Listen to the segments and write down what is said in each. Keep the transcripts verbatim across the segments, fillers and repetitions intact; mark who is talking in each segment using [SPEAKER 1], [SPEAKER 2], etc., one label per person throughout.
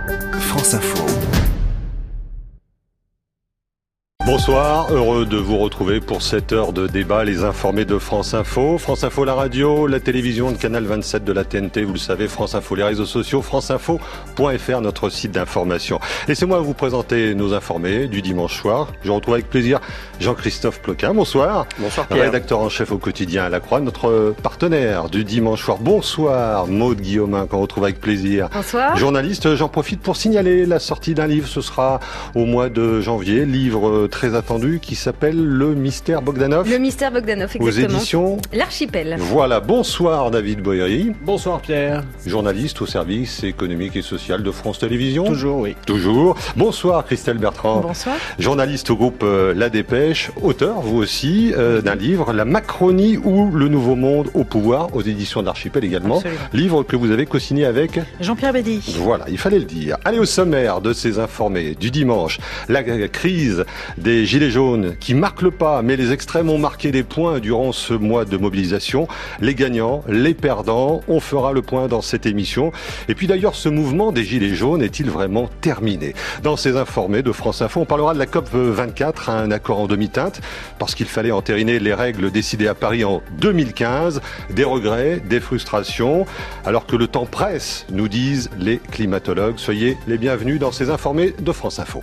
[SPEAKER 1] France Info.
[SPEAKER 2] Bonsoir, heureux de vous retrouver pour cette heure de débat, les informés de France Info. France Info, la radio, la télévision, le canal vingt-sept de la T N T, vous le savez, France Info, les réseaux sociaux, franceinfo point f r, notre site d'information. Laissez-moi vous présenter nos informés du dimanche soir. Je retrouve avec plaisir Jean-Christophe Ploquin. Bonsoir.
[SPEAKER 3] Bonsoir Pierre.
[SPEAKER 2] Rédacteur en chef au quotidien à La Croix, notre partenaire du dimanche soir. Bonsoir Maude Guillaumin, qu'on retrouve avec plaisir.
[SPEAKER 4] Bonsoir.
[SPEAKER 2] Journaliste, j'en profite pour signaler la sortie d'un livre. Ce sera au mois de janvier, livre très attendu qui s'appelle Le Mystère Bogdanov.
[SPEAKER 4] Le Mystère Bogdanov, exactement.
[SPEAKER 2] Aux éditions
[SPEAKER 4] L'Archipel.
[SPEAKER 2] Voilà, bonsoir David Boéry.
[SPEAKER 3] Bonsoir Pierre.
[SPEAKER 2] Journaliste au service économique et social de France Télévisions.
[SPEAKER 3] Toujours, oui.
[SPEAKER 2] Toujours. Bonsoir Christelle Bertrand.
[SPEAKER 4] Bonsoir.
[SPEAKER 2] Journaliste au groupe euh, La Dépêche, auteur, vous aussi, euh, d'un livre, La Macronie ou le Nouveau Monde au pouvoir, aux éditions de l'Archipel également.
[SPEAKER 4] Absolument.
[SPEAKER 2] Livre que vous avez co-signé avec
[SPEAKER 4] Jean-Pierre Bédy.
[SPEAKER 2] Voilà, il fallait le dire. Allez, au sommaire de ces informés du dimanche, la crise des gilets jaunes qui marque le pas, mais les extrêmes ont marqué des points durant ce mois de mobilisation. Les gagnants, les perdants, on fera le point dans cette émission. Et puis d'ailleurs, ce mouvement des gilets jaunes est-il vraiment terminé? Dans ces informés de France Info, on parlera de la COP vingt-quatre, un accord en demi-teinte, parce qu'il fallait entériner les règles décidées à Paris en deux mille quinze, des regrets, des frustrations, alors que le temps presse, nous disent les climatologues. Soyez les bienvenus dans ces informés de France Info.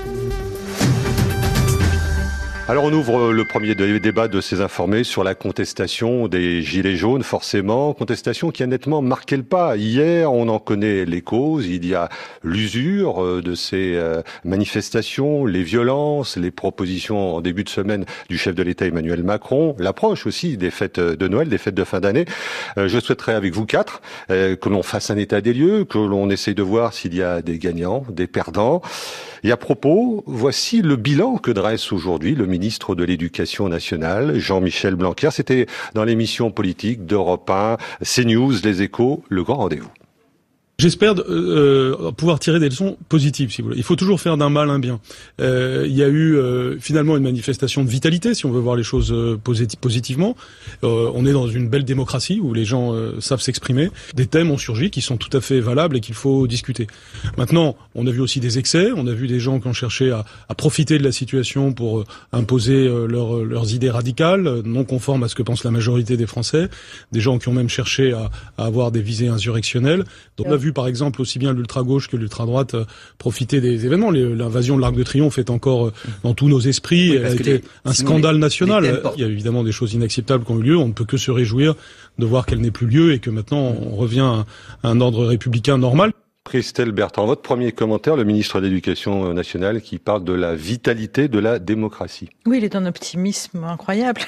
[SPEAKER 2] Alors on ouvre le premier débat de ces informés sur la contestation des Gilets jaunes, forcément. Contestation qui a nettement marqué le pas. Hier, on en connaît les causes. Il y a l'usure de ces manifestations, les violences, les propositions en début de semaine du chef de l'État Emmanuel Macron, l'approche aussi des fêtes de Noël, des fêtes de fin d'année. Je souhaiterais avec vous quatre que l'on fasse un état des lieux, que l'on essaye de voir s'il y a des gagnants, des perdants. Et à propos, voici le bilan que dresse aujourd'hui le ministre de l'Éducation nationale, Jean-Michel Blanquer. C'était dans l'émission politique d'Europe un, CNews, Les Échos, le grand rendez-vous.
[SPEAKER 5] J'espère euh, pouvoir tirer des leçons positives, si vous voulez. Il faut toujours faire d'un mal un bien. Euh, il y a eu euh, finalement une manifestation de vitalité, si on veut voir les choses euh, posit- positivement. Euh, on est dans une belle démocratie où les gens euh, savent s'exprimer. Des thèmes ont surgi qui sont tout à fait valables et qu'il faut discuter. Maintenant, on a vu aussi des excès. On a vu des gens qui ont cherché à, à profiter de la situation pour euh, imposer euh, leur, leurs idées radicales, non conformes à ce que pense la majorité des Français. Des gens qui ont même cherché à, à avoir des visées insurrectionnelles. Donc, on a vu par exemple aussi bien l'ultra-gauche que l'ultra-droite euh, profiter des événements. Les, l'invasion de l'Arc de Triomphe est encore euh, dans tous nos esprits. Oui, elle a été les, un scandale les, national. Les Il y a évidemment des choses inacceptables qui ont eu lieu. On ne peut que se réjouir de voir qu'elle n'ait plus lieu et que maintenant on revient à, à un ordre républicain normal.
[SPEAKER 2] Christelle Bertrand, votre premier commentaire, le ministre de l'Éducation nationale qui parle de la vitalité de la démocratie.
[SPEAKER 6] Oui, il est d'un optimisme incroyable.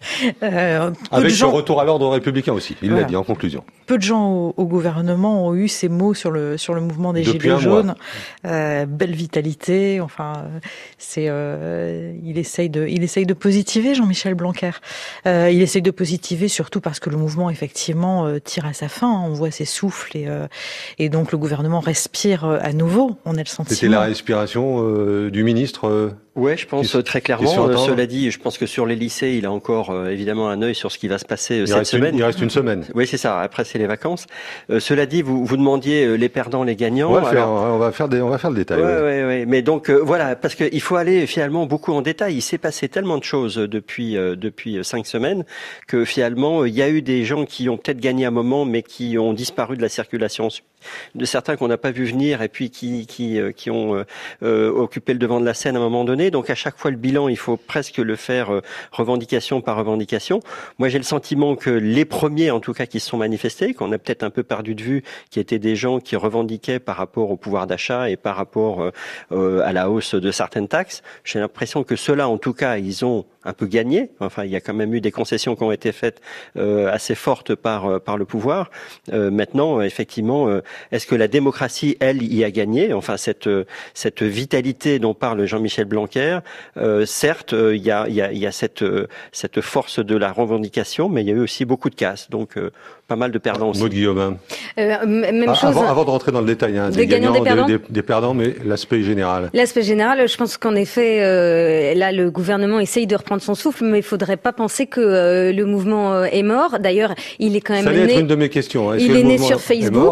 [SPEAKER 2] Euh, Avec gens... le retour à l'ordre républicain aussi, il voilà. l'a dit en conclusion.
[SPEAKER 6] Peu de gens au, au gouvernement ont eu ces mots sur le sur le mouvement des Depuis Gilets jaunes. Euh, belle vitalité, enfin, c'est euh, il essaye de il essaye de positiver Jean-Michel Blanquer. Euh, il essaye de positiver surtout parce que le mouvement effectivement euh, tire à sa fin. On voit ses souffles et euh, et donc le gouvernement respire à nouveau. On a le sentiment.
[SPEAKER 2] C'était la respiration euh, du ministre. Euh...
[SPEAKER 3] Ouais, je pense qui, très clairement. Euh, cela dit, je pense que sur les lycées, il a encore euh, évidemment un œil sur ce qui va se passer euh,
[SPEAKER 2] il
[SPEAKER 3] cette semaine.
[SPEAKER 2] Une, il reste une semaine.
[SPEAKER 3] Oui, c'est ça. Après, c'est les vacances. Euh, cela dit, vous vous demandiez euh, les perdants, les gagnants.
[SPEAKER 2] On va, faire,
[SPEAKER 3] Alors...
[SPEAKER 2] on va faire des, on va faire le détail.
[SPEAKER 3] Ouais,
[SPEAKER 2] ouais,
[SPEAKER 3] ouais, ouais. Mais donc euh, voilà, parce que il faut aller finalement beaucoup en détail. Il s'est passé tellement de choses depuis euh, depuis cinq semaines que finalement il y a eu des gens qui ont peut-être gagné un moment, mais qui ont disparu de la circulation. De certains qu'on n'a pas vu venir et puis qui qui qui ont euh, occupé le devant de la scène à un moment donné. Donc à chaque fois le bilan, il faut presque le faire euh, revendication par revendication. Moi, j'ai le sentiment que les premiers, en tout cas, qui se sont manifestés, qu'on a peut-être un peu perdu de vue, qui étaient des gens qui revendiquaient par rapport au pouvoir d'achat et par rapport euh, euh, à la hausse de certaines taxes. J'ai l'impression que ceux-là, en tout cas, ils ont un peu gagné. Enfin, il y a quand même eu des concessions qui ont été faites euh, assez fortes par par le pouvoir. Euh, maintenant, effectivement, euh, est-ce que la démocratie, elle, y a gagné? Enfin, cette cette vitalité dont parle Jean-Michel Blanquer, euh, certes, il euh, y a il y a il y a cette euh, cette force de la revendication, mais il y a eu aussi beaucoup de casse. Donc euh, pas mal de perdants aussi.
[SPEAKER 2] Maud Guillaumin.
[SPEAKER 4] Euh, même
[SPEAKER 2] ah,
[SPEAKER 4] chose.
[SPEAKER 2] Avant, avant de rentrer dans le détail, hein, des, des gagnants, gagnants des, perdants. Des, des, des perdants, mais l'aspect général.
[SPEAKER 4] L'aspect général, je pense qu'en effet, euh, là, le gouvernement essaye de reprendre son souffle, mais il faudrait pas penser que euh, le mouvement euh, est mort. D'ailleurs, il est quand même
[SPEAKER 2] Ça allait
[SPEAKER 4] né.
[SPEAKER 2] être une de mes questions. Hein.
[SPEAKER 4] Il est né sur Facebook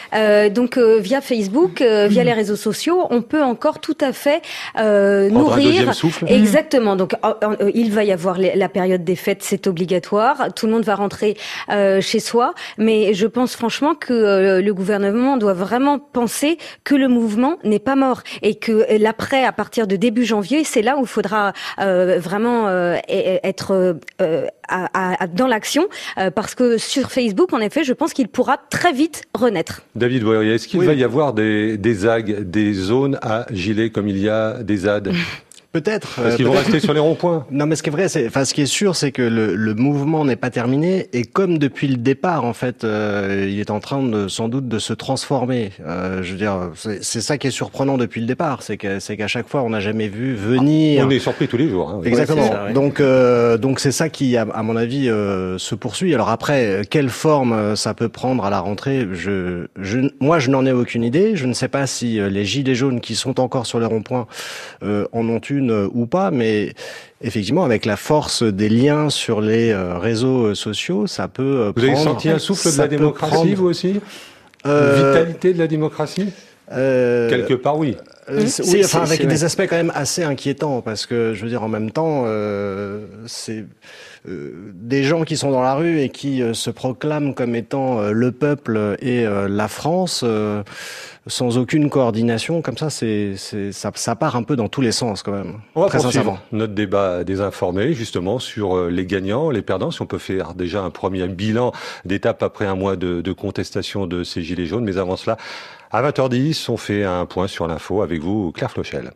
[SPEAKER 4] Euh, donc euh, via Facebook, euh, via les réseaux sociaux, on peut encore tout à fait euh,
[SPEAKER 2] Prendre
[SPEAKER 4] nourrir.
[SPEAKER 2] Un deuxième souffle.
[SPEAKER 4] Exactement. Donc euh, euh, il va y avoir les, la période des fêtes, c'est obligatoire. Tout le monde va rentrer euh, chez soi, mais je pense franchement que euh, le gouvernement doit vraiment penser que le mouvement n'est pas mort et que l'après, à partir de début janvier, c'est là où il faudra euh, vraiment euh, être euh, à, à, dans l'action, euh, parce que sur Facebook, en effet, je pense qu'il pourra très vite renaître.
[SPEAKER 2] David Boyer, est-ce qu'il
[SPEAKER 1] oui.
[SPEAKER 2] va y avoir des, des zags, des zones à gilets comme il y a des Z A D?
[SPEAKER 1] Peut-être.
[SPEAKER 2] Parce qu'ils vont rester sur les ronds-points.
[SPEAKER 1] Non, mais ce qui est vrai, c'est, enfin, ce qui est sûr, c'est que le, le mouvement n'est pas terminé, et comme depuis le départ, en fait, euh, il est en train de, sans doute, de se transformer. Euh, je veux dire, c'est, c'est ça qui est surprenant depuis le départ, c'est que, c'est qu'à chaque fois, on n'a jamais vu venir.
[SPEAKER 2] Ah, on est surpris tous les jours. Hein, oui.
[SPEAKER 1] Exactement.
[SPEAKER 3] Ouais, c'est ça, ouais.
[SPEAKER 1] Donc, euh, donc c'est ça qui, à, à mon avis, euh, se poursuit. Alors après, quelle forme ça peut prendre à la rentrée, je, je, moi, je n'en ai aucune idée. Je ne sais pas si les gilets jaunes qui sont encore sur les ronds-points euh, en ont une ou pas, mais effectivement, avec la force des liens sur les euh, réseaux sociaux, ça peut
[SPEAKER 2] Vous
[SPEAKER 1] prendre...
[SPEAKER 2] avez senti un souffle de la démocratie, prendre... vous aussi euh... Une vitalité de la démocratie euh... Quelque part, oui.
[SPEAKER 1] Euh, c'est, oui, enfin, avec des aspects quand même assez inquiétants, parce que, je veux dire, en même temps, euh, c'est euh, des gens qui sont dans la rue et qui euh, se proclament comme étant euh, le peuple et euh, la France, euh, sans aucune coordination, comme ça, c'est, c'est ça, ça part un peu dans tous les sens, quand même.
[SPEAKER 2] On va
[SPEAKER 1] très
[SPEAKER 2] poursuivre notre débat désinformé, justement, sur les gagnants, les perdants, si on peut faire déjà un premier bilan d'étape après un mois de, de contestation de ces gilets jaunes. Mais avant cela, à vingt heures dix, on fait un point sur l'info avec vous, Claire Flochel.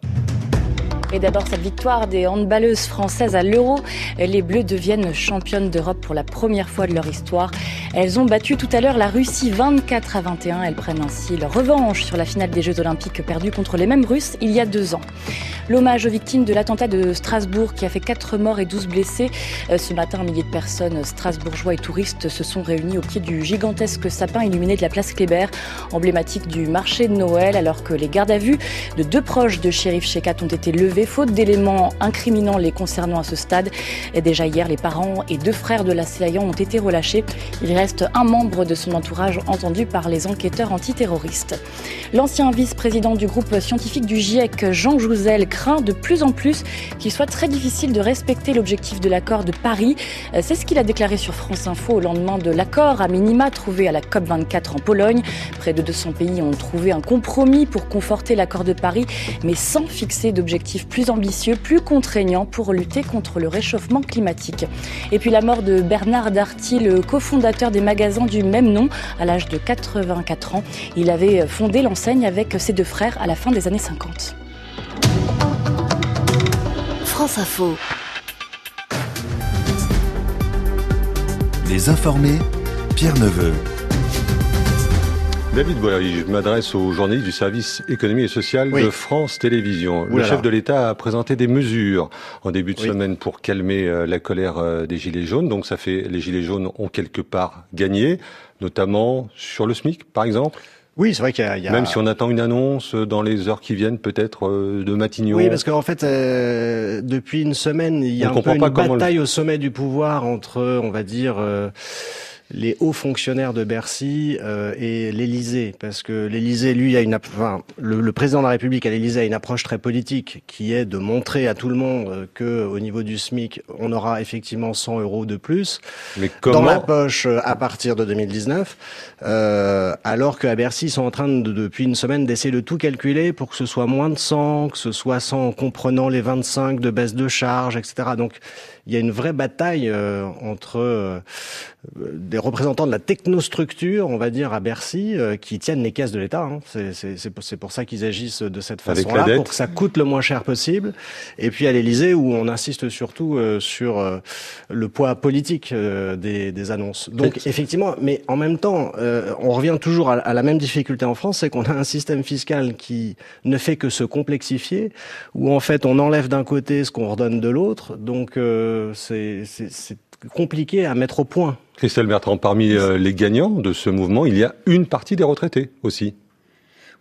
[SPEAKER 7] Et d'abord, cette victoire des handballeuses françaises à l'Euro. Les Bleues deviennent championnes d'Europe pour la première fois de leur histoire. Elles ont battu tout à l'heure la Russie vingt-quatre à vingt et un. Elles prennent ainsi leur revanche sur la finale des Jeux Olympiques perdue contre les mêmes Russes il y a deux ans. L'hommage aux victimes de l'attentat de Strasbourg qui a fait quatre morts et douze blessés. Ce matin, un millier de personnes, strasbourgeois et touristes, se sont réunis au pied du gigantesque sapin illuminé de la place Kléber, emblématique du marché de Noël, alors que les gardes à vue de deux proches de Chérif Cheikhat ont été levés, faute d'éléments incriminants les concernant à ce stade. Et déjà hier, les parents et deux frères de l'assaillant ont été relâchés. Il reste un membre de son entourage entendu par les enquêteurs antiterroristes. L'ancien vice-président du groupe scientifique du GIEC, Jean Jouzel, craint de plus en plus qu'il soit très difficile de respecter l'objectif de l'accord de Paris. C'est ce qu'il a déclaré sur France Info au lendemain de l'accord à minima trouvé à la COP vingt-quatre en Pologne. Près de deux cents pays ont trouvé un compromis pour conforter l'accord de Paris, mais sans fixer d'objectifs plus ambitieux, plus contraignants pour lutter contre le réchauffement climatique. Et puis la mort de Bernard Darty, le cofondateur des magasins du même nom, à l'âge de quatre-vingt-quatre ans. Il avait fondé l'enseigne avec ses deux frères à la fin des années cinquante.
[SPEAKER 8] France Info.
[SPEAKER 9] Les informés, Pierre Neveu.
[SPEAKER 2] David Boiry, je m'adresse aux journalistes du service économie et social oui. de France Télévisions. Le Oulala. chef de l'État a présenté des mesures en début de oui. semaine pour calmer euh, la colère euh, des Gilets jaunes. Donc ça fait, les Gilets jaunes ont quelque part gagné, notamment sur le SMIC, par exemple.
[SPEAKER 1] Oui, c'est vrai qu'il y a, il y a...
[SPEAKER 2] Même si on attend une annonce dans les heures qui viennent, peut-être euh, de Matignon.
[SPEAKER 1] Oui, parce qu'en fait, euh, depuis une semaine, il y a on un peu une bataille le... au sommet du pouvoir entre, on va dire, euh, les hauts fonctionnaires de Bercy euh, et l'Élysée, parce que l'Élysée, lui, a une, enfin, le, le président de la République à l'Élysée a une approche très politique, qui est de montrer à tout le monde que, au niveau du SMIC, on aura effectivement cent euros de plus
[SPEAKER 2] Mais comment...
[SPEAKER 1] dans la poche à partir de deux mille dix-neuf, euh, alors qu'à Bercy, ils sont en train de, depuis une semaine d'essayer de tout calculer pour que ce soit moins de cent, que ce soit cent en comprenant les vingt-cinq de baisse de charges, et cetera. Donc, il y a une vraie bataille euh, entre euh, des représentants de la technostructure, on va dire, à Bercy, euh, qui tiennent les caisses de l'État. Hein. C'est, c'est, c'est, c'est pour ça qu'ils agissent de cette façon-là, pour que ça coûte le moins cher possible. Et puis à l'Élysée, où on insiste surtout euh, sur euh, le poids politique euh, des, des annonces. Donc c'est... effectivement, mais en même temps, euh, on revient toujours à, à la même difficulté en France, c'est qu'on a un système fiscal qui ne fait que se complexifier, où en fait on enlève d'un côté ce qu'on redonne de l'autre. Donc euh, C'est, c'est, c'est compliqué à mettre au point.
[SPEAKER 2] Christelle Bertrand, parmi euh, les gagnants de ce mouvement, il y a une partie des retraités aussi.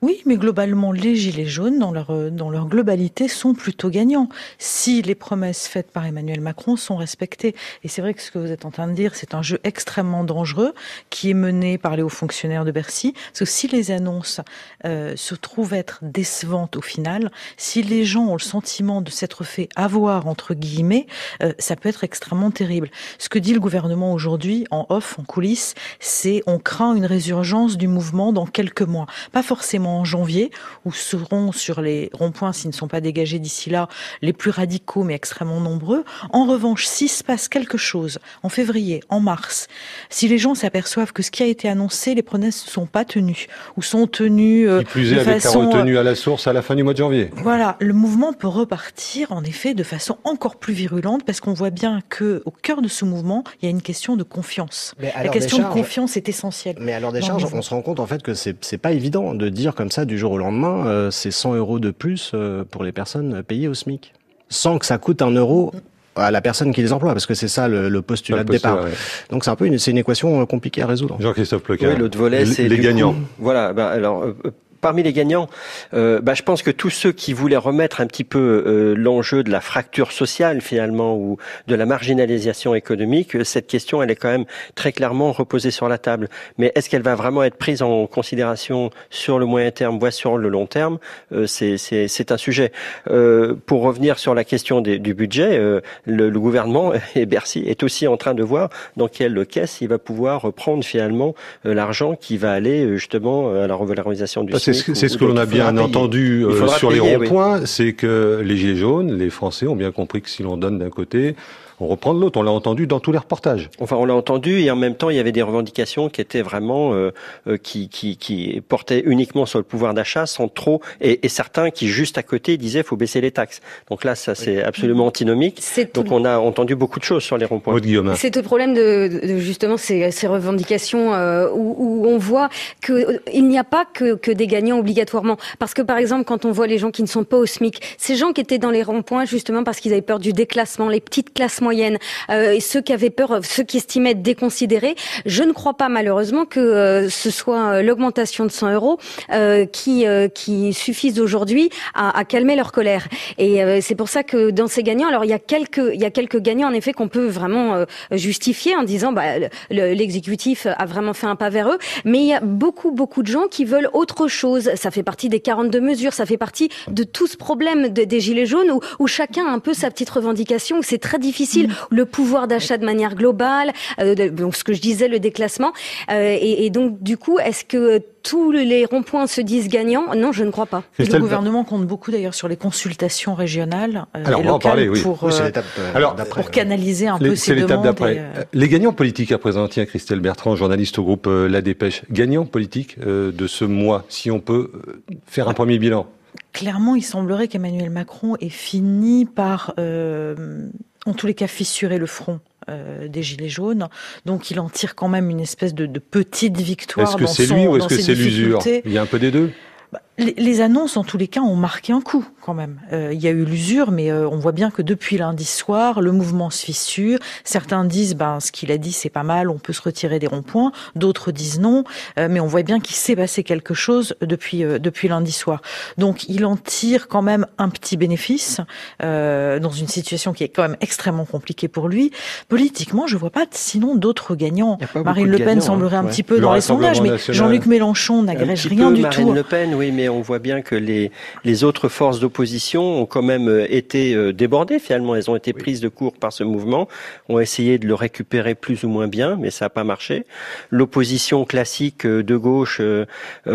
[SPEAKER 6] Oui, mais globalement, les Gilets jaunes, dans leur, dans leur globalité, sont plutôt gagnants. Si les promesses faites par Emmanuel Macron sont respectées. Et c'est vrai que ce que vous êtes en train de dire, c'est un jeu extrêmement dangereux qui est mené par les hauts fonctionnaires de Bercy. Parce que si les annonces euh, se trouvent être décevantes au final, si les gens ont le sentiment de s'être fait avoir, entre guillemets, euh, ça peut être extrêmement terrible. Ce que dit le gouvernement aujourd'hui, en off, en coulisses, c'est on craint une résurgence du mouvement dans quelques mois. Pas forcément en janvier, où seront sur les ronds-points, s'ils ne sont pas dégagés d'ici là, les plus radicaux mais extrêmement nombreux. En revanche, s'il se passe quelque chose en février, en mars, si les gens s'aperçoivent que ce qui a été annoncé, les promesses ne sont pas tenues, ou sont tenues euh,
[SPEAKER 2] qui plus est
[SPEAKER 6] de
[SPEAKER 2] avec
[SPEAKER 6] façon...
[SPEAKER 2] la retenue à la source à la fin du mois de janvier.
[SPEAKER 6] Voilà, le mouvement peut repartir en effet de façon encore plus virulente, parce qu'on voit bien que au cœur de ce mouvement, il y a une question de confiance. La question charges, de confiance est essentielle.
[SPEAKER 1] Mais alors des charges, on se rend compte en fait que c'est c'est pas évident de dire comme ça du jour au lendemain, euh, c'est cent euros de plus euh, pour les personnes payées au SMIC, sans que ça coûte un euro à la personne qui les emploie, parce que c'est ça le, le postulat le de postulat, départ. Ouais. Donc c'est un peu une, c'est une équation compliquée à résoudre.
[SPEAKER 2] Jean-Christophe Plecas.
[SPEAKER 3] Oui, l'autre volet, c'est
[SPEAKER 2] les gagnants.
[SPEAKER 3] Coup, voilà. Ben alors. Euh, Parmi les gagnants, euh, bah, je pense que tous ceux qui voulaient remettre un petit peu euh, l'enjeu de la fracture sociale finalement ou de la marginalisation économique, cette question elle est quand même très clairement reposée sur la table. Mais est-ce qu'elle va vraiment être prise en considération sur le moyen terme, voire sur le long terme? euh, c'est, c'est, c'est un sujet. Euh, pour revenir sur la question des, du budget, euh, le, le gouvernement et Bercy est aussi en train de voir dans quelle caisse il va pouvoir reprendre finalement euh, l'argent qui va aller justement à la revalorisation du SMIC.
[SPEAKER 2] C'est, c'est ce que l'on a bien entendu euh, sur payer, les ronds-points, oui. C'est que les Gilets jaunes, les Français ont bien compris que si l'on donne d'un côté, on reprend de l'autre. On l'a entendu dans tous les reportages.
[SPEAKER 3] Enfin, on l'a entendu et en même temps, il y avait des revendications qui étaient vraiment euh, euh, qui, qui, qui portaient uniquement sur le pouvoir d'achat, sans trop et, et certains qui juste à côté disaient faut baisser les taxes. Donc là, ça c'est absolument antinomique. C'est Donc tout... on a entendu beaucoup de choses sur les ronds-points.
[SPEAKER 4] C'est tout le problème de, de justement ces, ces revendications euh, où, où on voit que euh, il n'y a pas que, que des gagnants obligatoirement. Parce que par exemple, quand on voit les gens qui ne sont pas au SMIC, ces gens qui étaient dans les ronds-points justement parce qu'ils avaient peur du déclassement, les petites classes moyennes, euh, et ceux qui avaient peur, ceux qui estimaient être déconsidérés, je ne crois pas malheureusement que euh, ce soit l'augmentation de cent euros euh, qui euh, qui suffise aujourd'hui à, à calmer leur colère. Et euh, c'est pour ça que dans ces gagnants, alors il y a quelques il y a quelques gagnants en effet qu'on peut vraiment euh, justifier en disant bah le, l'exécutif a vraiment fait un pas vers eux, mais il y a beaucoup beaucoup de gens qui veulent autre chose. Ça fait partie des quarante-deux mesures, ça fait partie de tout ce problème de, des gilets jaunes où, où chacun a un peu sa petite revendication, où c'est très difficile. Mmh. Le pouvoir d'achat de manière globale, euh, de, donc ce que je disais, le déclassement. Euh, et, et donc, du coup, est-ce que tous les ronds-points se disent gagnants? Non, je ne crois pas.
[SPEAKER 6] Le gouvernement compte beaucoup d'ailleurs sur les consultations régionales euh,
[SPEAKER 2] Alors,
[SPEAKER 6] et
[SPEAKER 2] on va en parler,
[SPEAKER 6] locales
[SPEAKER 2] oui.
[SPEAKER 6] pour,
[SPEAKER 2] oui,
[SPEAKER 6] euh,
[SPEAKER 2] Alors,
[SPEAKER 6] pour canaliser un
[SPEAKER 2] les,
[SPEAKER 6] peu ces demandes.
[SPEAKER 2] D'après.
[SPEAKER 6] Et, euh...
[SPEAKER 2] Les gagnants politiques à présent, tiens, Christelle Bertrand, journaliste au groupe euh, La Dépêche, gagnants politiques euh, de ce mois, si on peut euh, faire un premier bilan.
[SPEAKER 6] Clairement, il semblerait qu'Emmanuel Macron ait fini par, euh, en tous les cas, fissurer le front Euh, des Gilets jaunes, donc il en tire quand même une espèce de, de petite victoire.
[SPEAKER 2] Est-ce que
[SPEAKER 6] dans
[SPEAKER 2] c'est
[SPEAKER 6] son,
[SPEAKER 2] lui ou est-ce que c'est
[SPEAKER 6] l'usure?
[SPEAKER 2] Il y a un peu des deux.
[SPEAKER 6] Bah, les, les annonces, en tous les cas, ont marqué un coup quand même. Euh, il y a eu l'usure, mais euh, on voit bien que depuis lundi soir, le mouvement se fissure. Certains disent, ben, ce qu'il a dit, c'est pas mal, on peut se retirer des ronds-points. D'autres disent non, euh, mais on voit bien qu'il s'est passé quelque chose depuis euh, depuis lundi soir. Donc, il en tire quand même un petit bénéfice euh, dans une situation qui est quand même extrêmement compliquée pour lui. Politiquement, je vois pas sinon d'autres gagnants. Marine Le Pen gagnants, semblerait hein, un ouais. petit peu le dans les sondages, mais national. Jean-Luc Mélenchon n'agrège rien
[SPEAKER 3] peu,
[SPEAKER 6] du
[SPEAKER 3] Marine
[SPEAKER 6] tout.
[SPEAKER 3] Le Pen, oui, mais on voit bien que les les autres forces d'opposition ont quand même été débordées finalement. Elles ont été prises de court par ce mouvement, ont essayé de le récupérer plus ou moins bien, mais ça n'a pas marché. L'opposition classique de gauche euh,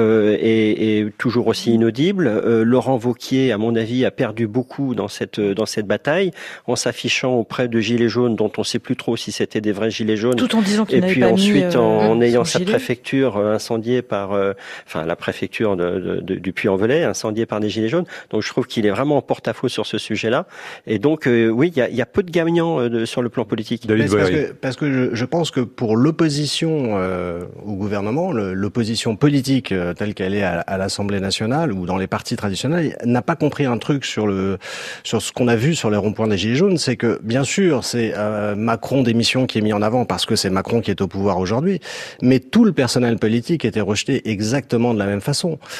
[SPEAKER 3] est, est toujours aussi inaudible. Euh, Laurent Wauquiez, à mon avis, a perdu beaucoup dans cette dans cette bataille en s'affichant auprès de gilets jaunes dont on ne sait plus trop si c'était des vrais gilets jaunes.
[SPEAKER 6] Tout en disant qu'il
[SPEAKER 3] et
[SPEAKER 6] n'avait
[SPEAKER 3] puis
[SPEAKER 6] pas
[SPEAKER 3] ensuite
[SPEAKER 6] mis, euh,
[SPEAKER 3] en, en ayant sa
[SPEAKER 6] gilet.
[SPEAKER 3] préfecture incendiée par, euh, enfin la préfecture de, de, de, du Puy-en-Velay incendiée par des gilets jaunes. Donc je trouve qu'il est vraiment en porte-à-faux sur ce sujet-là. Et donc euh, oui, il y a, y a peu de gagnants euh, de, sur le plan politique.
[SPEAKER 1] Parce que, parce que je, je pense que pour l'opposition euh, au gouvernement, le, l'opposition politique euh, telle qu'elle est à, à l'Assemblée nationale ou dans les partis traditionnels, n'a pas compris un truc sur le sur ce qu'on a vu sur les ronds-points des gilets jaunes, c'est que bien sûr c'est euh, Macron démission qui est mis en avant parce que c'est Macron qui est au pouvoir aujourd'hui, mais tout le personnel politique était rejeté exactement de la même façon. Euh,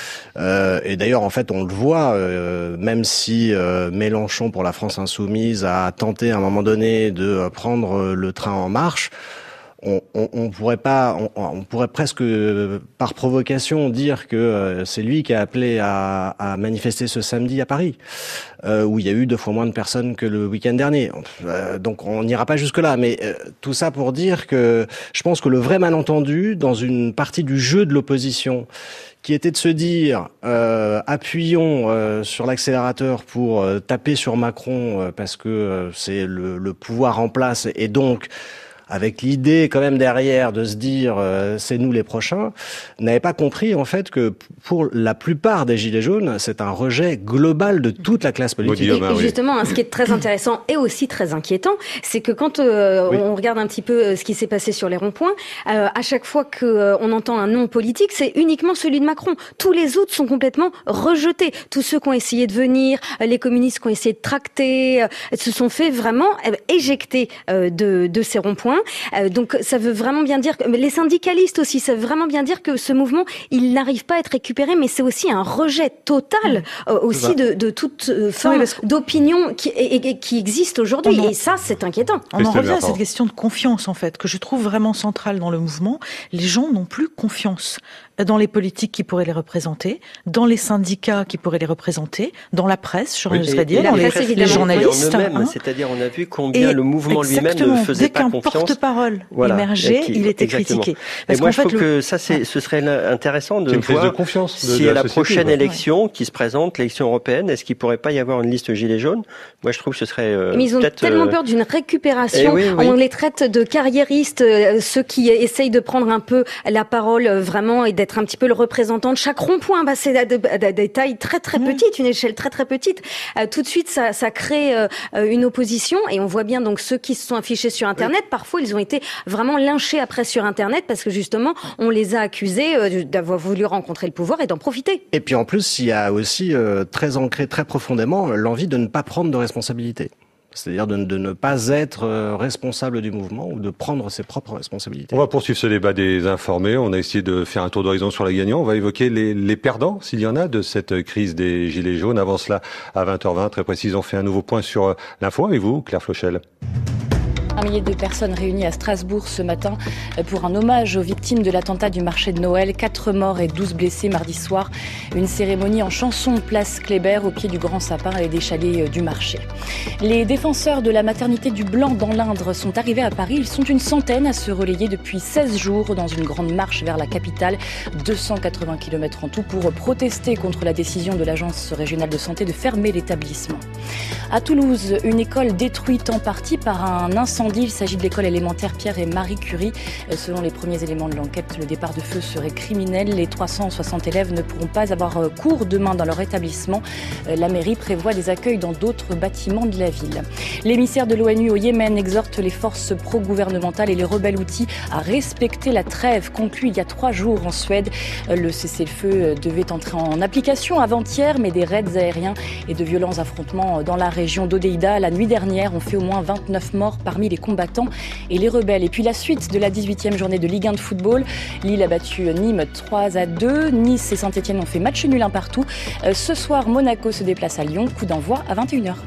[SPEAKER 1] Euh, et d'ailleurs, en fait, on le voit, euh, même si euh, Mélenchon, pour la France insoumise, a tenté à un moment donné de prendre le train en marche, on, on, on pourrait pas, on, on pourrait presque par provocation dire que euh, c'est lui qui a appelé à, à manifester ce samedi à Paris, euh, où il y a eu deux fois moins de personnes que le week-end dernier. Euh, donc on n'ira pas jusque là, mais euh, tout ça pour dire que je pense que le vrai malentendu dans une partie du jeu de l'opposition, qui était de se dire euh, appuyons euh, sur l'accélérateur pour euh, taper sur Macron euh, parce que euh, c'est le, le pouvoir en place et donc avec l'idée quand même derrière de se dire euh, c'est nous les prochains, n'avait pas compris en fait que pour la plupart des Gilets jaunes, c'est un rejet global de toute la classe politique.
[SPEAKER 4] Et, et justement, hein, ce qui est très intéressant et aussi très inquiétant, c'est que quand euh, oui. on regarde un petit peu ce qui s'est passé sur les ronds-points, euh, à chaque fois qu'on euh, entend un nom politique, c'est uniquement celui de Macron. Tous les autres sont complètement rejetés. Tous ceux qui ont essayé de venir, les communistes qui ont essayé de tracter, euh, se sont fait vraiment euh, éjecter euh, de, de ces ronds-points. Euh, donc ça veut vraiment bien dire que les syndicalistes aussi, ça veut vraiment bien dire que ce mouvement, il n'arrive pas à être récupéré, mais c'est aussi un rejet total euh, aussi de, de toute euh, forme oui, d'opinion qui, et, et, qui existe aujourd'hui. En... Et ça, c'est inquiétant.
[SPEAKER 6] On en revient à cette question de confiance, en fait, que je trouve vraiment centrale dans le mouvement. Les gens n'ont plus confiance dans les politiques qui pourraient les représenter, dans les syndicats qui pourraient les représenter, dans la presse, je
[SPEAKER 3] oui,
[SPEAKER 6] voudrais dire, dans les, les journalistes.
[SPEAKER 3] Hein. C'est-à-dire, on a vu combien et le mouvement lui-même ne faisait pas confiance.
[SPEAKER 6] Dès qu'un porte-parole voilà, émergeait, qui, il était exactement. critiqué.
[SPEAKER 3] Parce et moi, je trouve le... que ça, c'est, ce serait intéressant de voir
[SPEAKER 2] de confiance de,
[SPEAKER 3] si
[SPEAKER 2] de
[SPEAKER 3] à
[SPEAKER 2] la,
[SPEAKER 3] la
[SPEAKER 2] société,
[SPEAKER 3] prochaine
[SPEAKER 2] ouais.
[SPEAKER 3] élection qui se présente, l'élection européenne, est-ce qu'il pourrait pas y avoir une liste gilets jaunes? Moi, je trouve que ce serait euh,
[SPEAKER 4] Mais ils ont tellement
[SPEAKER 3] euh...
[SPEAKER 4] peur d'une récupération.
[SPEAKER 3] Oui, oui.
[SPEAKER 4] On les traite de carriéristes, euh, ceux qui essayent de prendre un peu la parole euh, vraiment et d'être un petit peu le représentant de chaque rond-point. Bah, c'est des, des tailles très très petites, une échelle très très petite. Euh, tout de suite, ça, ça crée euh, une opposition et on voit bien donc ceux qui se sont affichés sur Internet. Oui. Parfois, ils ont été vraiment lynchés après sur Internet parce que justement, on les a accusés euh, d'avoir voulu rencontrer le pouvoir et d'en profiter.
[SPEAKER 1] Et puis en plus, il y a aussi euh, très ancré très profondément l'envie de ne pas prendre de responsabilité. C'est-à-dire de, de ne pas être euh, responsable du mouvement ou de prendre ses propres responsabilités.
[SPEAKER 2] On va poursuivre ce débat des informés. On a essayé de faire un tour d'horizon sur les gagnants. On va évoquer les, les perdants, s'il y en a, de cette crise des Gilets jaunes. Avant cela, à vingt heures vingt, très précis, on fait un nouveau point sur l'info avec vous, Claire Flochel.
[SPEAKER 7] Un millier de personnes réunies à Strasbourg ce matin pour un hommage aux victimes de l'attentat du marché de Noël. Quatre morts et douze blessés mardi soir. Une cérémonie en chanson place Kléber au pied du grand sapin et des chalets du marché. Les défenseurs de la maternité du Blanc dans l'Indre sont arrivés à Paris. Ils sont une centaine à se relayer depuis seize jours dans une grande marche vers la capitale. deux cent quatre-vingts kilomètres en tout pour protester contre la décision de l'Agence régionale de santé de fermer l'établissement. À Toulouse, une école détruite en partie par un incendie. Il s'agit de l'école élémentaire Pierre et Marie Curie. Selon les premiers éléments de l'enquête, le départ de feu serait criminel. Les trois cent soixante élèves ne pourront pas avoir cours demain dans leur établissement. La mairie prévoit des accueils dans d'autres bâtiments de la ville. L'émissaire de l'ONU au Yémen exhorte les forces pro-gouvernementales et les rebelles houthis à respecter la trêve conclue il y a trois jours en Suède. Le cessez-le-feu devait entrer en application avant-hier, mais des raids aériens et de violents affrontements dans la région d'Odéida la nuit dernière ont fait au moins vingt-neuf morts parmi les combattants et les rebelles. Et puis la suite de la dix-huitième journée de Ligue un de football. Lille a battu Nîmes trois à deux. Nice et Saint-Etienne ont fait match nul un partout. Euh, ce soir, Monaco se déplace à Lyon. Coup d'envoi à vingt et une heures.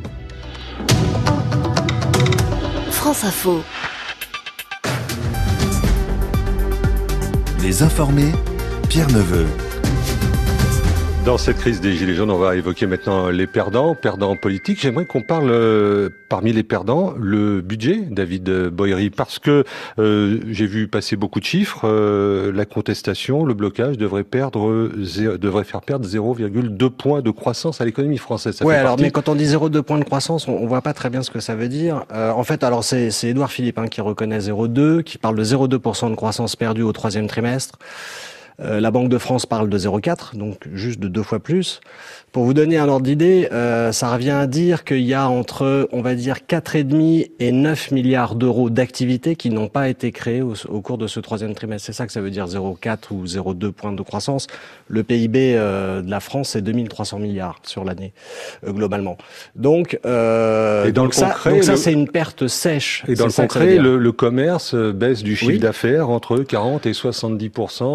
[SPEAKER 9] France Info. Les informés, Pierre Neveu.
[SPEAKER 2] Dans cette crise des Gilets jaunes, on va évoquer maintenant les perdants, perdants politiques. J'aimerais qu'on parle, euh, parmi les perdants, le budget, David Boëry, parce que euh, j'ai vu passer beaucoup de chiffres. Euh, la contestation, le blocage devrait perdre, zé- devrait faire perdre zéro virgule deux points de croissance à l'économie française.
[SPEAKER 1] Oui, alors, mais quand on dit zéro virgule deux points de croissance, on, on voit pas très bien ce que ça veut dire. Euh, en fait, alors c'est, c'est Édouard Philippe hein, qui reconnaît zéro virgule deux, qui parle de zéro virgule deux pour cent de croissance perdue au troisième trimestre. Euh, la Banque de France parle de zéro virgule quatre, donc juste de deux fois plus. Pour vous donner un ordre d'idée, euh, ça revient à dire qu'il y a entre, on va dire, quatre virgule cinq et neuf milliards d'euros d'activités qui n'ont pas été créées au, au cours de ce troisième trimestre. C'est ça que ça veut dire zéro virgule quatre ou zéro virgule deux points de croissance. Le P I B euh, de la France, c'est deux mille trois cents milliards sur l'année, euh, globalement. Donc, euh,
[SPEAKER 2] et dans
[SPEAKER 1] donc
[SPEAKER 2] le
[SPEAKER 1] ça,
[SPEAKER 2] concret,
[SPEAKER 1] donc ça
[SPEAKER 2] le...
[SPEAKER 1] c'est une perte sèche.
[SPEAKER 2] Et dans le concret, le, le commerce baisse du chiffre
[SPEAKER 1] oui.
[SPEAKER 2] d'affaires entre quarante et soixante-dix pour cent de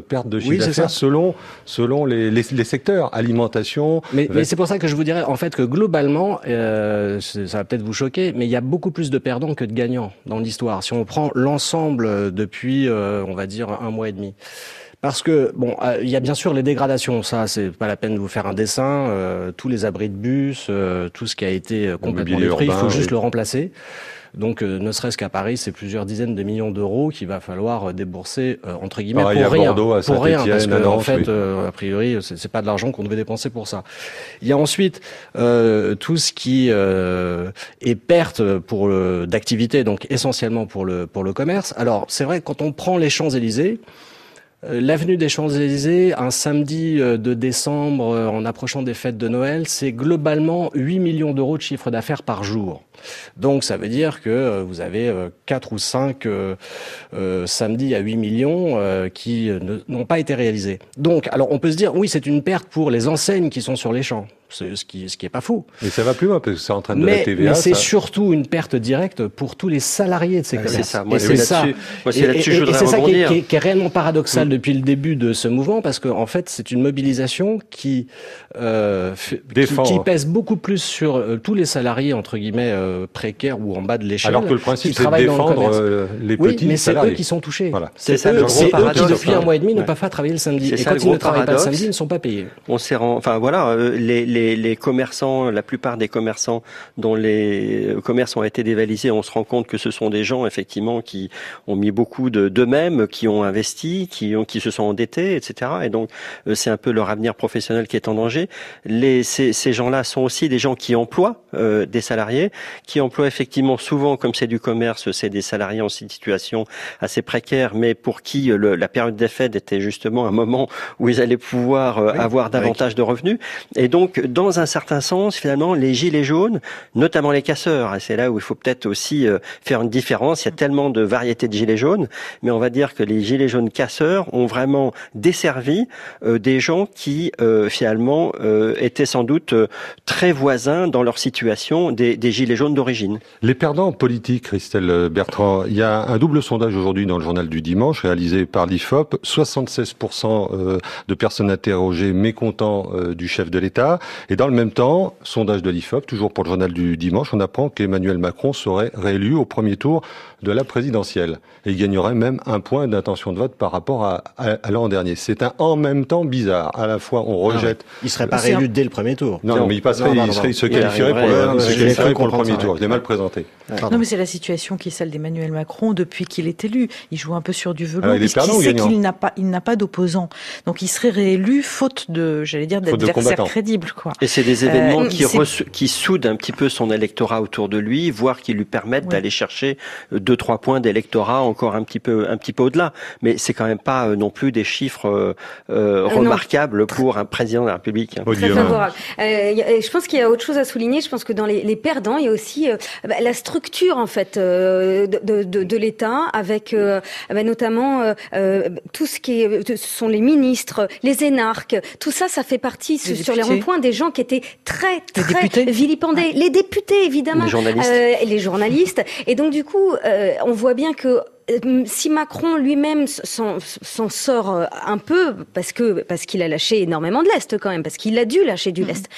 [SPEAKER 2] perte de chiffre
[SPEAKER 1] oui,
[SPEAKER 2] d'affaires selon, selon les, les, les secteurs, alimentation.
[SPEAKER 1] Mais, mais c'est pour ça que je vous dirais, en fait, que globalement, euh, ça va peut-être vous choquer, mais il y a beaucoup plus de perdants que de gagnants dans l'histoire. Si on prend l'ensemble depuis, euh, on va dire, un mois et demi. Parce que, bon, euh, il y a bien sûr les dégradations, ça, c'est pas la peine de vous faire un dessin, euh, tous les abris de bus, euh, tout ce qui a été complètement détruit, il faut juste oui. le remplacer. Donc, euh, ne serait-ce qu'à Paris, c'est plusieurs dizaines de millions d'euros qu'il va falloir débourser, euh, entre guillemets,
[SPEAKER 2] Pareil,
[SPEAKER 1] pour rien.
[SPEAKER 2] Bordeaux, à
[SPEAKER 1] pour rien, parce que,
[SPEAKER 2] Nantes,
[SPEAKER 1] en fait,
[SPEAKER 2] oui.
[SPEAKER 1] euh, a priori, c'est, c'est pas de l'argent qu'on devait dépenser pour ça. Il y a ensuite euh, tout ce qui euh, est perte pour le, d'activité, donc essentiellement pour le, pour le commerce. Alors, c'est vrai que quand on prend les Champs-Élysées, l'avenue des Champs-Élysées, un samedi de décembre, en approchant des fêtes de Noël, c'est globalement huit millions d'euros de chiffre d'affaires par jour. Donc ça veut dire que vous avez quatre ou cinq euh, euh, samedis à huit millions euh, qui ne, n'ont pas été réalisés. Donc, alors on peut se dire, oui, c'est une perte pour les enseignes qui sont sur les champs. C'est ce qui, ce qui est pas faux.
[SPEAKER 2] Mais ça va plus loin, parce que ça entraîne de
[SPEAKER 1] mais,
[SPEAKER 2] la T V A.
[SPEAKER 1] Mais c'est
[SPEAKER 2] ça...
[SPEAKER 1] surtout une perte directe pour tous les salariés de ces commerces.
[SPEAKER 3] C'est ça. Moi,
[SPEAKER 1] et
[SPEAKER 3] c'est,
[SPEAKER 1] c'est
[SPEAKER 3] là-dessus.
[SPEAKER 1] ça.
[SPEAKER 3] Moi, c'est là-dessus
[SPEAKER 1] et,
[SPEAKER 3] je voudrais
[SPEAKER 1] et c'est ça qui est,
[SPEAKER 3] rebondir.
[SPEAKER 1] qui, est, qui est réellement paradoxal mmh. depuis le début de ce mouvement, parce qu'en en fait, c'est une mobilisation qui, euh, fait, qui, qui pèse beaucoup plus sur euh, tous les salariés, entre guillemets, euh, précaires ou en bas de l'échelle.
[SPEAKER 2] Alors que le principe, c'est de défendre euh, les petits
[SPEAKER 1] oui, mais
[SPEAKER 2] salariés.
[SPEAKER 1] c'est eux qui sont touchés.
[SPEAKER 2] Voilà.
[SPEAKER 1] C'est, c'est, eux, c'est eux qui, depuis un mois et demi, ne peuvent pas travailler le samedi.
[SPEAKER 3] C'est
[SPEAKER 1] et
[SPEAKER 3] ça,
[SPEAKER 1] quand ils ne travaillent
[SPEAKER 3] paradoxe.
[SPEAKER 1] pas le samedi, ils ne sont pas payés.
[SPEAKER 3] On s'est rend... Enfin, voilà, euh, les, les, les commerçants, la plupart des commerçants dont les commerces ont été dévalisés, on se rend compte que ce sont des gens effectivement qui ont mis beaucoup de, d'eux-mêmes, qui ont investi, qui ont, qui se sont endettés, et cetera. Et donc euh, c'est un peu leur avenir professionnel qui est en danger. Les, ces, ces gens-là sont aussi des gens qui emploient euh, des salariés, qui emploient effectivement souvent, comme c'est du commerce, c'est des salariés en situation assez précaire, mais pour qui le, la période des fêtes était justement un moment où ils allaient pouvoir euh, oui, avoir davantage oui. de revenus. Et donc dans un certain sens, finalement, les gilets jaunes, notamment les casseurs, et c'est là où il faut peut-être aussi euh, faire une différence. Il y a tellement de variétés de gilets jaunes, mais on va dire que les gilets jaunes casseurs ont vraiment desservi euh, des gens qui euh, finalement euh, étaient sans doute euh, très voisins dans leur situation des, des gilets jaunes d'origine.
[SPEAKER 2] Les perdants politiques, Christelle Bertrand, il y a un double sondage aujourd'hui dans le journal du dimanche réalisé par l'I F O P. soixante-seize pour cent de personnes interrogées mécontents euh, du chef de l'État. Et dans le même temps, sondage de l'I F O P, toujours pour le journal du dimanche, on apprend qu'Emmanuel Macron serait réélu au premier tour de la présidentielle. Et il gagnerait même un point d'intention de vote par rapport à, à, à l'an dernier. C'est un en même temps bizarre. À la fois, on rejette...
[SPEAKER 1] Non, il serait pas réélu un... dès le premier tour.
[SPEAKER 2] Non, non mais il passerait, non, non, non, il, serait, il se qualifierait pour le, il se qualifierait pour le premier tour. Je l'ai mal présenté.
[SPEAKER 6] Pardon. Non, mais c'est la situation qui est celle d'Emmanuel Macron depuis qu'il est élu. Il joue un peu sur du velours,
[SPEAKER 2] Alors,
[SPEAKER 6] puisqu'il sait qu'il n'a pas, il n'a pas d'opposant. Donc, il serait réélu faute de, j'allais dire, d'adversaire crédible, quoi.
[SPEAKER 3] Et c'est des événements euh, qui, reçu, qui soudent un petit peu son électorat autour de lui, voire qui lui permettent oui. d'aller chercher deux, trois points d'électorat encore un petit peu, un petit peu au-delà. Mais c'est quand même pas non plus des chiffres euh, remarquables non. pour un président de la République.
[SPEAKER 4] Très favorable. Euh, je pense qu'il y a autre chose à souligner. Je pense que dans les, les perdants, il y a aussi euh, bah, la structure en fait euh, de, de, de l'État, avec euh, bah, notamment euh, tout ce qui est, ce sont les ministres, les énarques. Tout ça, ça fait partie les sur députés. Les ronds-points des gens qui étaient très très vilipendés. Ouais. Les députés, évidemment,
[SPEAKER 3] les journalistes,
[SPEAKER 4] euh, les journalistes. Et donc du coup, euh, on voit bien que si Macron lui-même s'en, s'en sort un peu, parce que parce qu'il a lâché énormément de lest quand même, parce qu'il a dû lâcher du lest,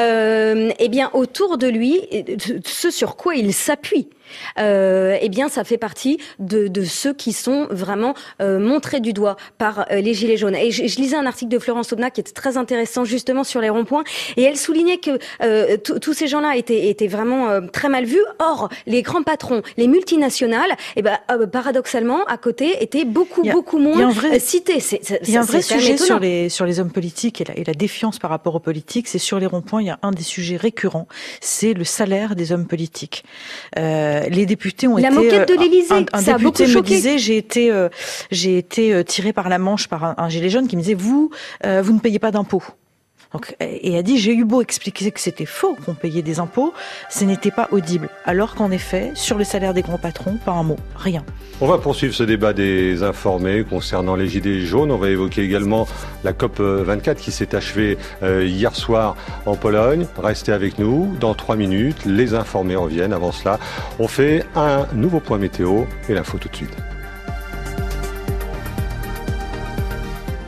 [SPEAKER 4] euh, eh bien autour de lui, ce sur quoi il s'appuie, euh, eh bien ça fait partie de, de ceux qui sont vraiment euh, montrés du doigt par euh, les Gilets jaunes. Et je, je lisais un article de Florence Aubenas qui était très intéressant justement sur les ronds-points, et elle soulignait que euh, tous ces gens-là étaient, étaient vraiment euh, très mal vus. Or, les grands patrons, les multinationales, eh ben, euh, paradoxalement, à côté, étaient beaucoup, a, beaucoup moins vrai, cités. C'est, c'est,
[SPEAKER 6] il y a un vrai
[SPEAKER 4] c'est
[SPEAKER 6] sujet sur les, sur les hommes politiques et la, et la défiance par rapport aux politiques. C'est sur les ronds-points, il y a un des sujets récurrents, c'est le salaire des hommes politiques. Euh, les députés ont
[SPEAKER 4] la
[SPEAKER 6] été...
[SPEAKER 4] La moquette de l'Élysée,
[SPEAKER 6] un, un
[SPEAKER 4] ça
[SPEAKER 6] député
[SPEAKER 4] a beaucoup
[SPEAKER 6] me
[SPEAKER 4] choqué.
[SPEAKER 6] disait, j'ai été, euh, j'ai été tiré par la manche par un, un gilet jaune qui me disait, vous, euh, vous ne payez pas d'impôts. Donc, et a dit, j'ai eu beau expliquer que c'était faux, qu'on payait des impôts, ce n'était pas audible. Alors qu'en effet, sur le salaire des grands patrons, pas un mot, rien.
[SPEAKER 2] On va poursuivre ce débat des informés concernant les gilets jaunes. On va évoquer également la COP vingt-quatre qui s'est achevée euh, hier soir en Pologne. Restez avec nous. Dans trois minutes, les informés reviennent. Avant cela, on fait un nouveau point météo et l'info tout de suite.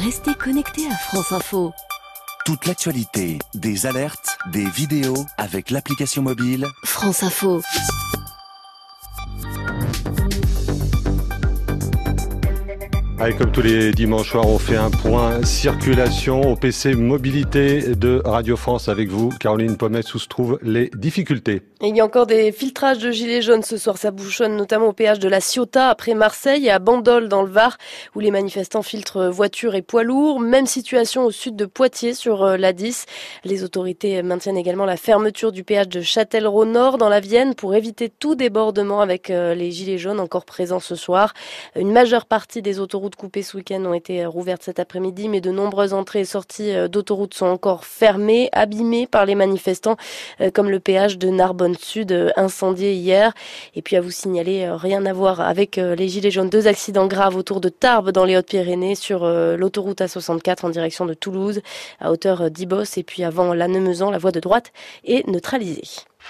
[SPEAKER 9] Restez connectés à France Info. Toute l'actualité, des alertes, des vidéos avec l'application mobile France Info.
[SPEAKER 2] Allez, comme tous les dimanches soirs, on fait un point circulation au P C mobilité de Radio France avec vous, Caroline Pommes, où se trouvent les difficultés.
[SPEAKER 8] Il y a encore des filtrages de gilets jaunes ce soir, ça bouchonne notamment au péage de la Ciotat après Marseille et à Bandol dans le Var où les manifestants filtrent voitures et poids lourds. Même situation au sud de Poitiers sur l'A dix. Les autorités maintiennent également la fermeture du péage de Châtellerault-Nord dans la Vienne pour éviter tout débordement avec les gilets jaunes encore présents ce soir. Une majeure partie des autoroutes coupées ce week-end ont été rouvertes cet après-midi, mais de nombreuses entrées et sorties d'autoroutes sont encore fermées, abîmées par les manifestants, comme le péage de Narbonne-Sud incendié hier. Et puis à vous signaler, rien à voir avec les gilets jaunes, deux accidents graves autour de Tarbes dans les Hautes-Pyrénées sur l'autoroute A soixante-quatre en direction de Toulouse, à hauteur d'Ibos, et puis avant Lannemezan, la voie de droite est neutralisée.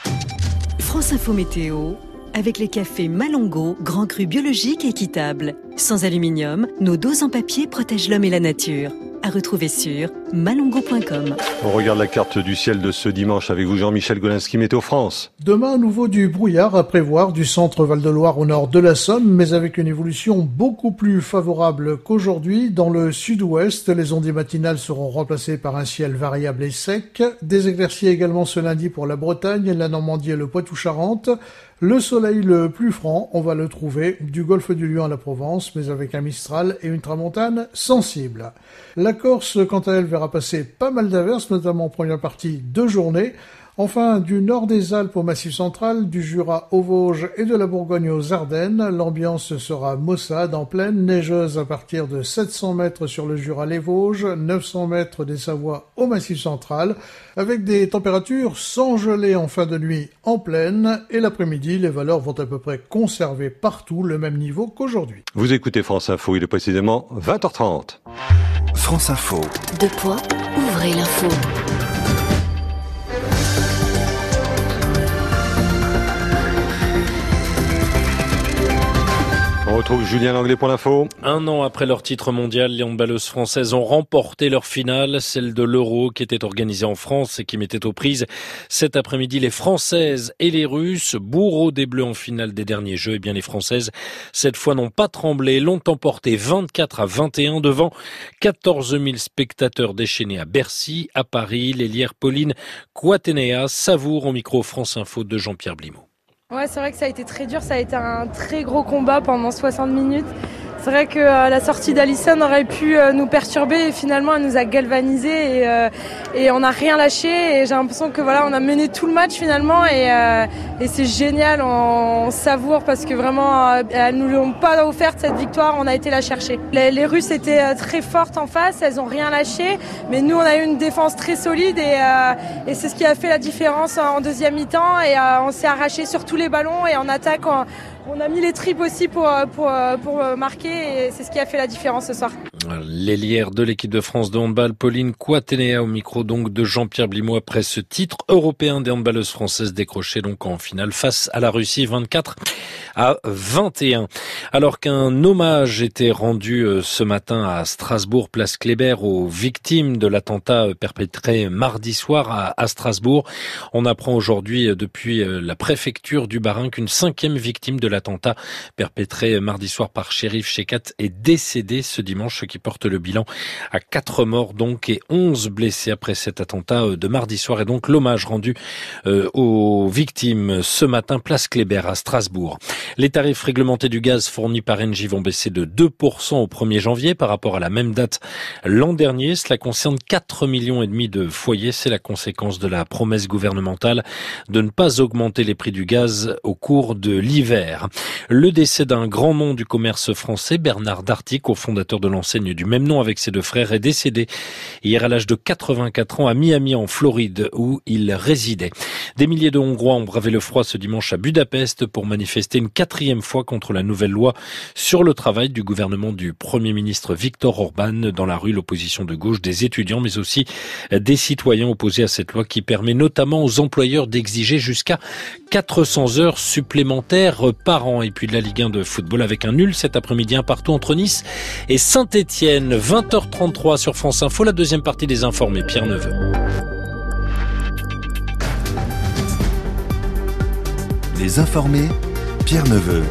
[SPEAKER 10] France Info Météo. Avec les cafés Malongo, Grand Cru biologique et équitable. Sans aluminium, nos doses en papier protègent l'homme et la nature. À retrouver sur malongo point com.
[SPEAKER 2] On regarde la carte du ciel de ce dimanche avec vous, Jean-Michel Golinski, Météo France.
[SPEAKER 11] Demain, à nouveau du brouillard à prévoir du centre Val-de-Loire au nord de la Somme, mais avec une évolution beaucoup plus favorable qu'aujourd'hui. Dans le sud-ouest, les ondes matinales seront remplacées par un ciel variable et sec. Des éclaircies également ce lundi pour la Bretagne, la Normandie et le Poitou-Charentes. Le soleil le plus franc, on va le trouver du golfe du Lion à la Provence, mais avec un Mistral et une tramontane sensible. La Corse, quant à elle, verra passer pas mal d'averses, notamment en première partie de journée. Enfin, du nord des Alpes au Massif central, du Jura aux Vosges et de la Bourgogne aux Ardennes, l'ambiance sera maussade en plaine, neigeuse à partir de sept cents mètres sur le Jura-les Vosges, neuf cents mètres des Savoies au Massif central, avec des températures sans gelée en fin de nuit en plaine, et l'après-midi, les valeurs vont à peu près conserver partout le même niveau qu'aujourd'hui.
[SPEAKER 2] Vous écoutez France Info, il est précisément vingt heures trente.
[SPEAKER 9] France Info.
[SPEAKER 10] Deux poids, ouvrez l'info.
[SPEAKER 2] On retrouve Julien Langlais pour l'info.
[SPEAKER 12] Un an après leur titre mondial, les handballeuses françaises ont remporté leur finale, celle de l'Euro qui était organisée en France et qui mettait aux prises cet après-midi les Françaises et les Russes, bourreaux des Bleus en finale des derniers Jeux. Et bien les Françaises, cette fois, n'ont pas tremblé, l'ont emporté vingt-quatre à vingt et un devant quatorze mille spectateurs déchaînés à Bercy, à Paris. L'ailière Pauline Kouatenea savoure au micro France Info de Jean-Pierre Blimaud.
[SPEAKER 13] Ouais, c'est vrai que ça a été très dur, ça a été un très gros combat pendant soixante minutes. C'est vrai que euh, la sortie d'Alison aurait pu euh, nous perturber et finalement elle nous a galvanisés et, euh, et on n'a rien lâché et j'ai l'impression que voilà, on a mené tout le match finalement et, euh, et c'est génial, on, on savoure parce que vraiment euh, elles nous l'ont pas offerte cette victoire, on a été la chercher. Les, les Russes étaient euh, très fortes en face, elles ont rien lâché, mais nous on a eu une défense très solide et, euh, et c'est ce qui a fait la différence en deuxième mi-temps et euh, on s'est arraché sur tous les ballons et en attaque on, On a mis les tripes aussi pour, pour, pour marquer et c'est ce qui a fait la différence ce soir.
[SPEAKER 12] L'ailière de l'équipe de France de handball, Pauline Kouatenea, au micro donc de Jean-Pierre Blimaud après ce titre européen des handballeuses françaises décroché donc en finale face à la Russie vingt-quatre à vingt et un. Alors qu'un hommage était rendu ce matin à Strasbourg, place Kléber, aux victimes de l'attentat perpétré mardi soir à Strasbourg, on apprend aujourd'hui depuis la préfecture du Bas-Rhin qu'une cinquième victime de l'attentat perpétré mardi soir par Cherif Shekat est décédé ce dimanche, ce qui porte le bilan à quatre morts donc et onze blessés après cet attentat de mardi soir. Et donc l'hommage rendu euh, aux victimes ce matin, place Kléber à Strasbourg. Les tarifs réglementés du gaz fournis par Engie vont baisser de deux pour cent au premier janvier par rapport à la même date l'an dernier. Cela concerne quatre millions et demi de foyers. C'est la conséquence de la promesse gouvernementale de ne pas augmenter les prix du gaz au cours de l'hiver. Le décès d'un grand nom du commerce français, Bernard Darty, cofondateur de l'enseigne du même nom avec ses deux frères, est décédé hier à l'âge de quatre-vingt-quatre ans à Miami en Floride où il résidait. Des milliers de Hongrois ont bravé le froid ce dimanche à Budapest pour manifester une quatrième fois contre la nouvelle loi sur le travail du gouvernement du Premier ministre Viktor Orban. Dans la rue, l'opposition de gauche, des étudiants mais aussi des citoyens opposés à cette loi qui permet notamment aux employeurs d'exiger jusqu'à quatre cents heures supplémentaires par an. Et puis de la Ligue un de football avec un nul cet après-midi, un partout entre Nice et Saint-Étienne. vingt heures trente-trois sur France Info, la deuxième partie des Informés, Pierre Neveu.
[SPEAKER 9] Les Informés, Pierre Neveu.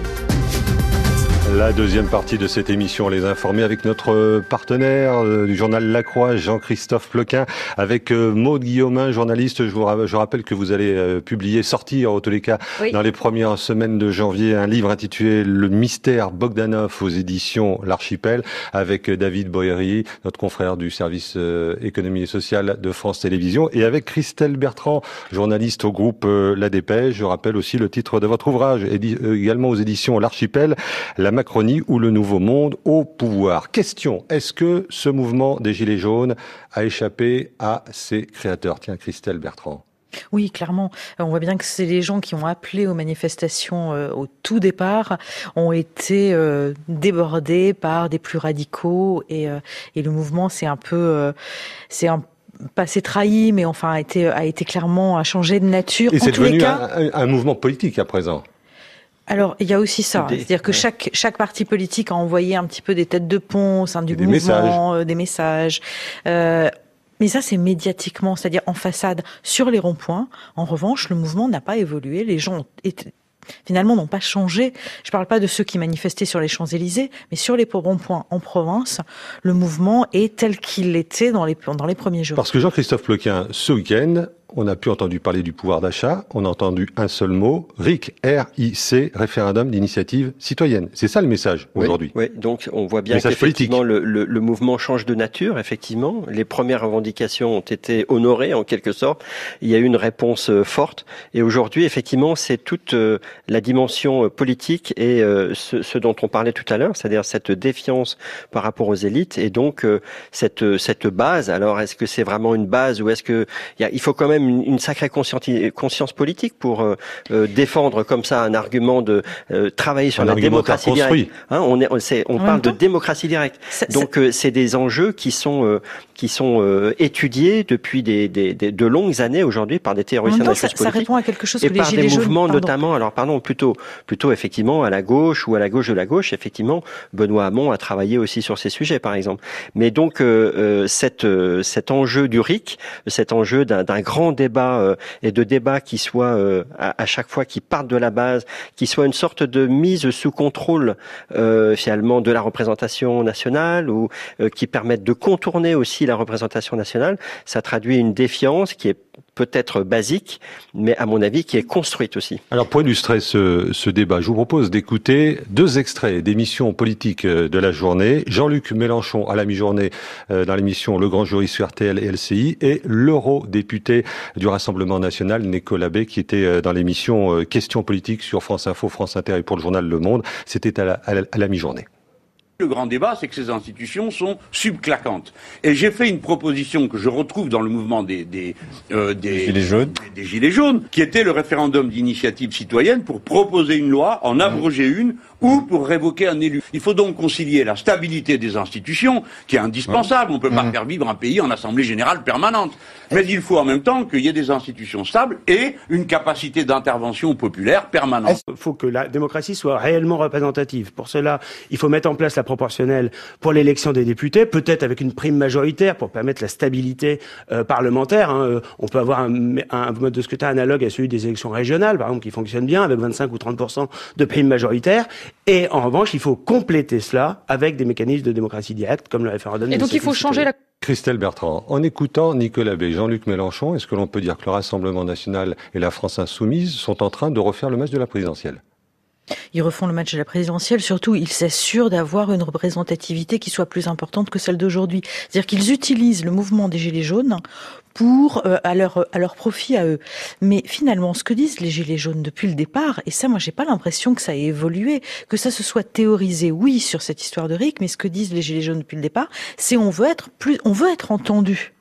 [SPEAKER 2] La deuxième partie de cette émission, Les Informés, avec notre partenaire du journal La Croix, Jean-Christophe Plequin, avec Maude Guillaumin, journaliste. Je vous je rappelle que vous allez publier, sortir, en tous les cas, oui. dans les premières semaines de janvier, un livre intitulé Le mystère Bogdanov aux éditions L'Archipel, avec David Boéry, notre confrère du service économie et sociale de France Télévisions, et avec Christelle Bertrand, journaliste au groupe La Dépêche. Je rappelle aussi le titre de votre ouvrage, également aux éditions L'Archipel, La Macronie ou le Nouveau Monde au pouvoir. Question, est-ce que ce mouvement des Gilets jaunes a échappé à ses créateurs? Tiens, Christelle Bertrand.
[SPEAKER 6] Oui, clairement. On voit bien que c'est les gens qui ont appelé aux manifestations euh, au tout départ ont été euh, débordés par des plus radicaux et, euh, et le mouvement c'est un peu... Euh, c'est un pas s'est trahi, mais enfin a été, a été clairement a changé de nature.
[SPEAKER 2] Et
[SPEAKER 6] en
[SPEAKER 2] c'est
[SPEAKER 6] tous
[SPEAKER 2] devenu
[SPEAKER 6] les cas,
[SPEAKER 2] un, un mouvement politique à présent.
[SPEAKER 6] Alors, il y a aussi ça. Des, C'est-à-dire que ouais. chaque, chaque parti politique a envoyé un petit peu des têtes de pont au sein du
[SPEAKER 2] des
[SPEAKER 6] mouvement,
[SPEAKER 2] messages.
[SPEAKER 6] Euh, des messages. Euh, mais ça, c'est médiatiquement, c'est-à-dire en façade, sur les ronds-points. En revanche, le mouvement n'a pas évolué. Les gens ont été, finalement, n'ont pas changé. Je parle pas de ceux qui manifestaient sur les Champs-Élysées, mais sur les ronds-points en province, le mouvement est tel qu'il était dans les, dans les premiers jours.
[SPEAKER 2] Parce que Jean-Christophe Plequin, ce week-end, on n'a plus entendu parler du pouvoir d'achat, on a entendu un seul mot, R I C, R I C, référendum d'initiative citoyenne. C'est ça le message
[SPEAKER 3] oui,
[SPEAKER 2] aujourd'hui.
[SPEAKER 3] Oui, donc on voit bien qu'effectivement le, le, le mouvement change de nature, effectivement. Les premières revendications ont été honorées en quelque sorte. Il y a eu une réponse forte. Et aujourd'hui, effectivement, c'est toute la dimension politique et ce, ce dont on parlait tout à l'heure, c'est-à-dire cette défiance par rapport aux élites et donc cette, cette base. Alors, est-ce que c'est vraiment une base ou est-ce que il, y a, il faut quand même Une, une sacrée conscience politique pour euh, euh, défendre comme ça un argument de euh, travailler sur un la démocratie directe. Hein, on est, on, c'est, on parle de démocratie directe. C'est, Donc euh, c'est des enjeux qui sont euh, qui sont euh, étudiés depuis des, des, des de longues années aujourd'hui par des théoriciens de la chose politique.
[SPEAKER 6] Ça répond à quelque chose
[SPEAKER 3] et
[SPEAKER 6] que
[SPEAKER 3] par
[SPEAKER 6] les gilets
[SPEAKER 3] des
[SPEAKER 6] jaunes,
[SPEAKER 3] mouvements
[SPEAKER 6] pardon.
[SPEAKER 3] notamment. Alors pardon, plutôt plutôt effectivement à la gauche ou à la gauche de la gauche. Effectivement, Benoît Hamon a travaillé aussi sur ces sujets, par exemple. Mais donc euh, euh, cette euh, cet enjeu du R I C, cet enjeu d'un, d'un grand débat euh, et de débat qui soit euh, à, à chaque fois qui partent de la base, qui soit une sorte de mise sous contrôle euh, finalement de la représentation nationale ou euh, qui permettent de contourner aussi la représentation nationale, ça traduit une défiance qui est peut-être basique, mais à mon avis qui est construite aussi.
[SPEAKER 2] Alors pour illustrer ce, ce débat, je vous propose d'écouter deux extraits d'émissions politiques de la journée. Jean-Luc Mélenchon à la mi-journée euh, dans l'émission Le Grand Jury sur R T L et L C I et l'eurodéputé du Rassemblement National, Nicolas Bay, qui était dans l'émission euh, Questions politiques sur France Info, France Inter et pour le journal Le Monde. C'était à la, à la, à la mi-journée.
[SPEAKER 14] Le grand débat, c'est que ces institutions sont subclaquantes. Et j'ai fait une proposition que je retrouve dans le mouvement des, des, euh, des,
[SPEAKER 15] gilets jaunes.
[SPEAKER 14] des, des Gilets jaunes, qui était le référendum d'initiative citoyenne pour proposer une loi, en abroger une, ou pour révoquer un élu. Il faut donc concilier la stabilité des institutions, qui est indispensable. On ne peut pas faire vivre un pays en assemblée générale permanente. Mais il faut en même temps qu'il y ait des institutions stables et une capacité d'intervention populaire permanente.
[SPEAKER 16] Il faut que la démocratie soit réellement représentative. Pour cela, il faut mettre en place la proportionnelle pour l'élection des députés, peut-être avec une prime majoritaire pour permettre la stabilité euh, parlementaire. Hein. On peut avoir un, un mode de scrutin analogue à celui des élections régionales, par exemple, qui fonctionne bien, avec vingt-cinq ou trente pour cent de prime majoritaire. Et en revanche, il faut compléter cela avec des mécanismes de démocratie directe, comme le référendum.
[SPEAKER 17] Et donc il faut changer la...
[SPEAKER 2] Christelle Bertrand, en écoutant Nicolas Bay, Jean-Luc Mélenchon, est-ce que l'on peut dire que le Rassemblement National et la France Insoumise sont en train de refaire le match de la présidentielle ?
[SPEAKER 6] Ils refont le match de la présidentielle, surtout ils s'assurent d'avoir une représentativité qui soit plus importante que celle d'aujourd'hui. C'est-à-dire qu'ils utilisent le mouvement des Gilets jaunes pour euh, à leur à leur profit à eux. Mais finalement, ce que disent les Gilets jaunes depuis le départ, et ça, moi, j'ai pas l'impression que ça ait évolué, que ça se soit théorisé, oui, sur cette histoire de R I C, mais ce que disent les Gilets jaunes depuis le départ, c'est on veut être plus, on veut être entendu.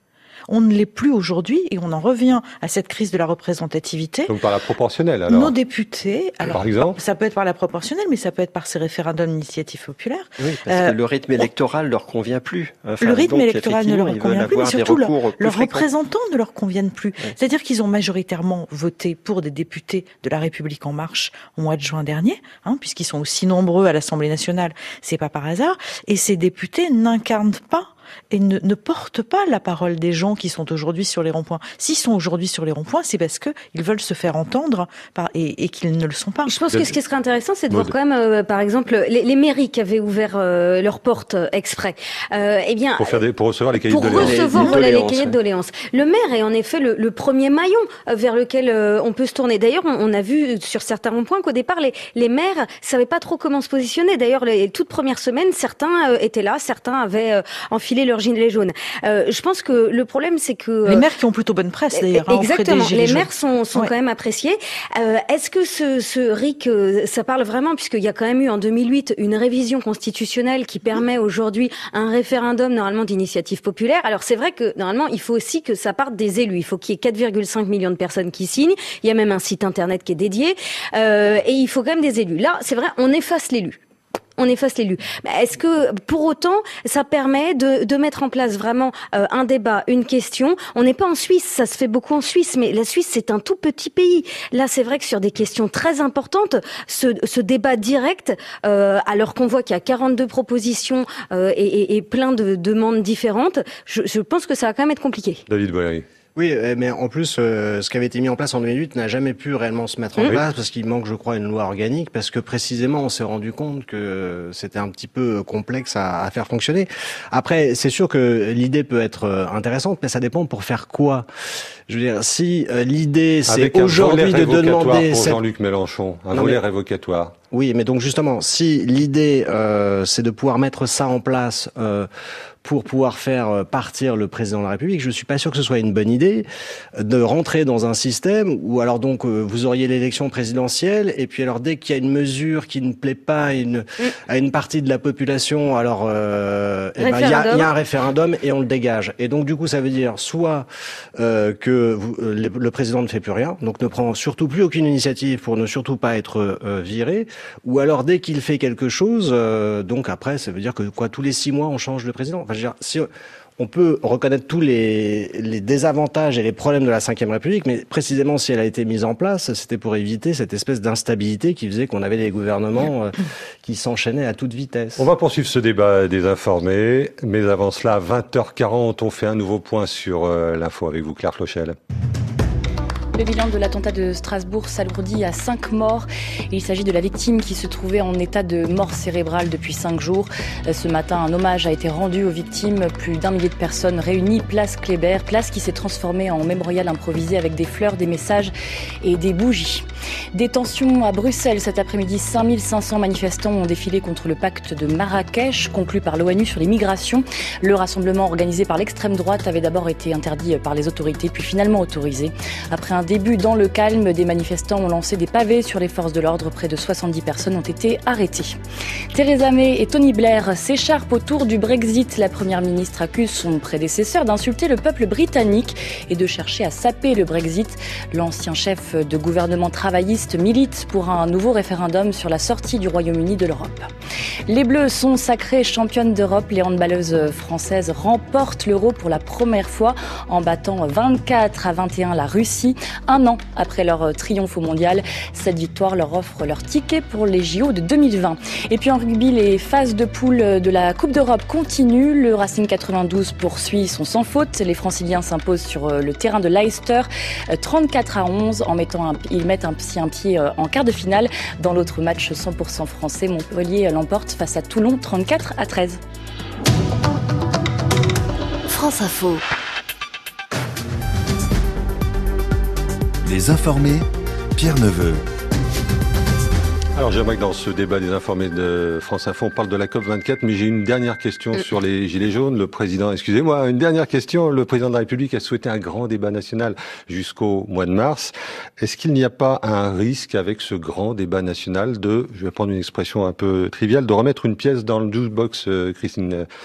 [SPEAKER 6] On ne l'est plus aujourd'hui et on en revient à cette crise de la représentativité.
[SPEAKER 2] Donc par la proportionnelle, alors.
[SPEAKER 6] Nos députés, alors,
[SPEAKER 2] par exemple,
[SPEAKER 6] ça peut être par la proportionnelle, mais ça peut être par ces référendums d'initiative populaire.
[SPEAKER 3] Oui, parce euh, que le rythme électoral ne leur convient plus.
[SPEAKER 6] Enfin, le rythme donc, électoral ne leur convient plus, mais surtout leur, leurs représentants ne leur conviennent plus. Oui. C'est-à-dire qu'ils ont majoritairement voté pour des députés de La République En Marche au mois de juin dernier, hein, puisqu'ils sont aussi nombreux à l'Assemblée nationale, c'est pas par hasard, et ces députés n'incarnent pas et ne, ne portent pas la parole des gens qui sont aujourd'hui sur les ronds-points. S'ils sont aujourd'hui sur les ronds-points, c'est parce que ils veulent se faire entendre par, et, et qu'ils ne le sont pas.
[SPEAKER 4] Je pense que ce qui serait intéressant, c'est de voir quand même, euh, par exemple, les, les mairies qui avaient ouvert euh, leurs portes euh, exprès. Euh, eh bien,
[SPEAKER 2] pour, faire des, pour recevoir les cahiers
[SPEAKER 4] pour
[SPEAKER 2] de doléances.
[SPEAKER 4] Pour recevoir les, les cahiers de doléances. Le maire est en effet le, le premier maillon vers lequel euh, on peut se tourner. D'ailleurs, on, on a vu sur certains ronds-points qu'au départ, les, les maires savaient pas trop comment se positionner. D'ailleurs, les toutes premières semaines, certains euh, étaient là, certains avaient euh, enfilé leur gilet jaune. Euh, je pense que le problème, c'est que...
[SPEAKER 6] Les maires qui ont plutôt bonne presse, d'ailleurs.
[SPEAKER 4] Exactement,
[SPEAKER 6] hein,
[SPEAKER 4] les maires sont, sont ouais. quand même appréciés. Euh, est-ce que ce, ce R I C, ça parle vraiment, puisqu'il y a quand même eu en deux mille huit une révision constitutionnelle qui permet aujourd'hui un référendum normalement d'initiative populaire. Alors c'est vrai que normalement, il faut aussi que ça parte des élus. Il faut qu'il y ait quatre virgule cinq millions de personnes qui signent. Il y a même un site internet qui est dédié. Euh, et il faut quand même des élus. Là, c'est vrai, on efface l'élu. On efface l'élu. Est-ce que, pour autant, ça permet de, de mettre en place vraiment euh, un débat, une question? On n'est pas en Suisse, ça se fait beaucoup en Suisse, mais la Suisse, c'est un tout petit pays. Là, c'est vrai que sur des questions très importantes, ce, ce débat direct, euh, alors qu'on voit qu'il y a quarante-deux propositions euh, et, et, et plein de demandes différentes, je, je pense que ça va quand même être compliqué.
[SPEAKER 2] David Boiry.
[SPEAKER 1] Oui, mais en plus, euh, ce qui avait été mis en place en deux mille huit n'a jamais pu réellement se mettre en oui. place parce qu'il manque, je crois, une loi organique, parce que précisément, on s'est rendu compte que c'était un petit peu complexe à, à faire fonctionner. Après, c'est sûr que l'idée peut être intéressante, mais ça dépend pour faire quoi. Je veux dire, si euh, l'idée, c'est aujourd'hui de demander...
[SPEAKER 2] Pour
[SPEAKER 1] cette...
[SPEAKER 2] Jean-Luc Mélenchon, un
[SPEAKER 1] non,
[SPEAKER 2] volet
[SPEAKER 1] mais...
[SPEAKER 2] révocatoire.
[SPEAKER 1] Oui, mais donc justement, si l'idée, euh, c'est de pouvoir mettre ça en place... Euh, pour pouvoir faire partir le président de la République, je suis pas sûr que ce soit une bonne idée de rentrer dans un système où alors donc vous auriez l'élection présidentielle et puis alors dès qu'il y a une mesure qui ne plaît pas à une, à une partie de la population, alors euh, eh ben, il y a, y a un référendum et on le dégage. Et donc du coup ça veut dire soit euh, que vous, le, le président ne fait plus rien, donc ne prend surtout plus aucune initiative pour ne surtout pas être euh, viré, ou alors dès qu'il fait quelque chose, euh, donc après ça veut dire que quoi tous les six mois on change de président. Enfin, je veux dire, si on peut reconnaître tous les, les désavantages et les problèmes de la cinquième République, mais précisément si elle a été mise en place, c'était pour éviter cette espèce d'instabilité qui faisait qu'on avait des gouvernements euh, qui s'enchaînaient à toute vitesse.
[SPEAKER 2] On va poursuivre ce débat des informés, mais avant cela, à vingt heures quarante, on fait un nouveau point sur euh, l'info avec vous, Claire Flochel.
[SPEAKER 7] Le bilan de l'attentat de Strasbourg s'alourdit à cinq morts. Il s'agit de la victime qui se trouvait en état de mort cérébrale depuis cinq jours. Ce matin, un hommage a été rendu aux victimes. Plus d'un millier de personnes réunies place Kléber, place qui s'est transformée en mémorial improvisé avec des fleurs, des messages et des bougies. Des tensions à Bruxelles cet après-midi. cinq mille cinq cents manifestants ont défilé contre le pacte de Marrakech, conclu par l'ONU sur les migrations. Le rassemblement organisé par l'extrême droite avait d'abord été interdit par les autorités, puis finalement autorisé. Après un début dans le calme, des manifestants ont lancé des pavés sur les forces de l'ordre. Près de soixante-dix personnes ont été arrêtées. Theresa May et Tony Blair s'écharpent autour du Brexit. La première ministre accuse son prédécesseur d'insulter le peuple britannique et de chercher à saper le Brexit. L'ancien chef de gouvernement travailliste milite pour un nouveau référendum sur la sortie du Royaume-Uni de l'Europe. Les Bleus sont sacrées championnes d'Europe. Les handballeuses françaises remportent l'Euro pour la première fois en battant vingt-quatre à vingt et un la Russie. Un an après leur triomphe au mondial, cette victoire leur offre leur ticket pour les J O de deux mille vingt. Et puis en rugby, les phases de poule de la Coupe d'Europe continuent. Le Racing quatre-vingt-douze poursuit son sans faute. Les Franciliens s'imposent sur le terrain de Leicester trente-quatre à onze en mettant un, ils mettent un, un pied en quart de finale. Dans l'autre match cent pour cent français, Montpellier l'emporte face à Toulon trente-quatre à treize.
[SPEAKER 10] France Info.
[SPEAKER 9] Les informés, Pierre Neveu.
[SPEAKER 2] Alors j'aimerais que dans ce débat des informés de France Info, on parle de la COP vingt-quatre, mais j'ai une dernière question sur les Gilets jaunes. Le président, excusez-moi, une dernière question. Le président de la République a souhaité un grand débat national jusqu'au mois de mars. Est-ce qu'il n'y a pas un risque avec ce grand débat national de, je vais prendre une expression un peu triviale, de remettre une pièce dans le jukebox, euh, Christine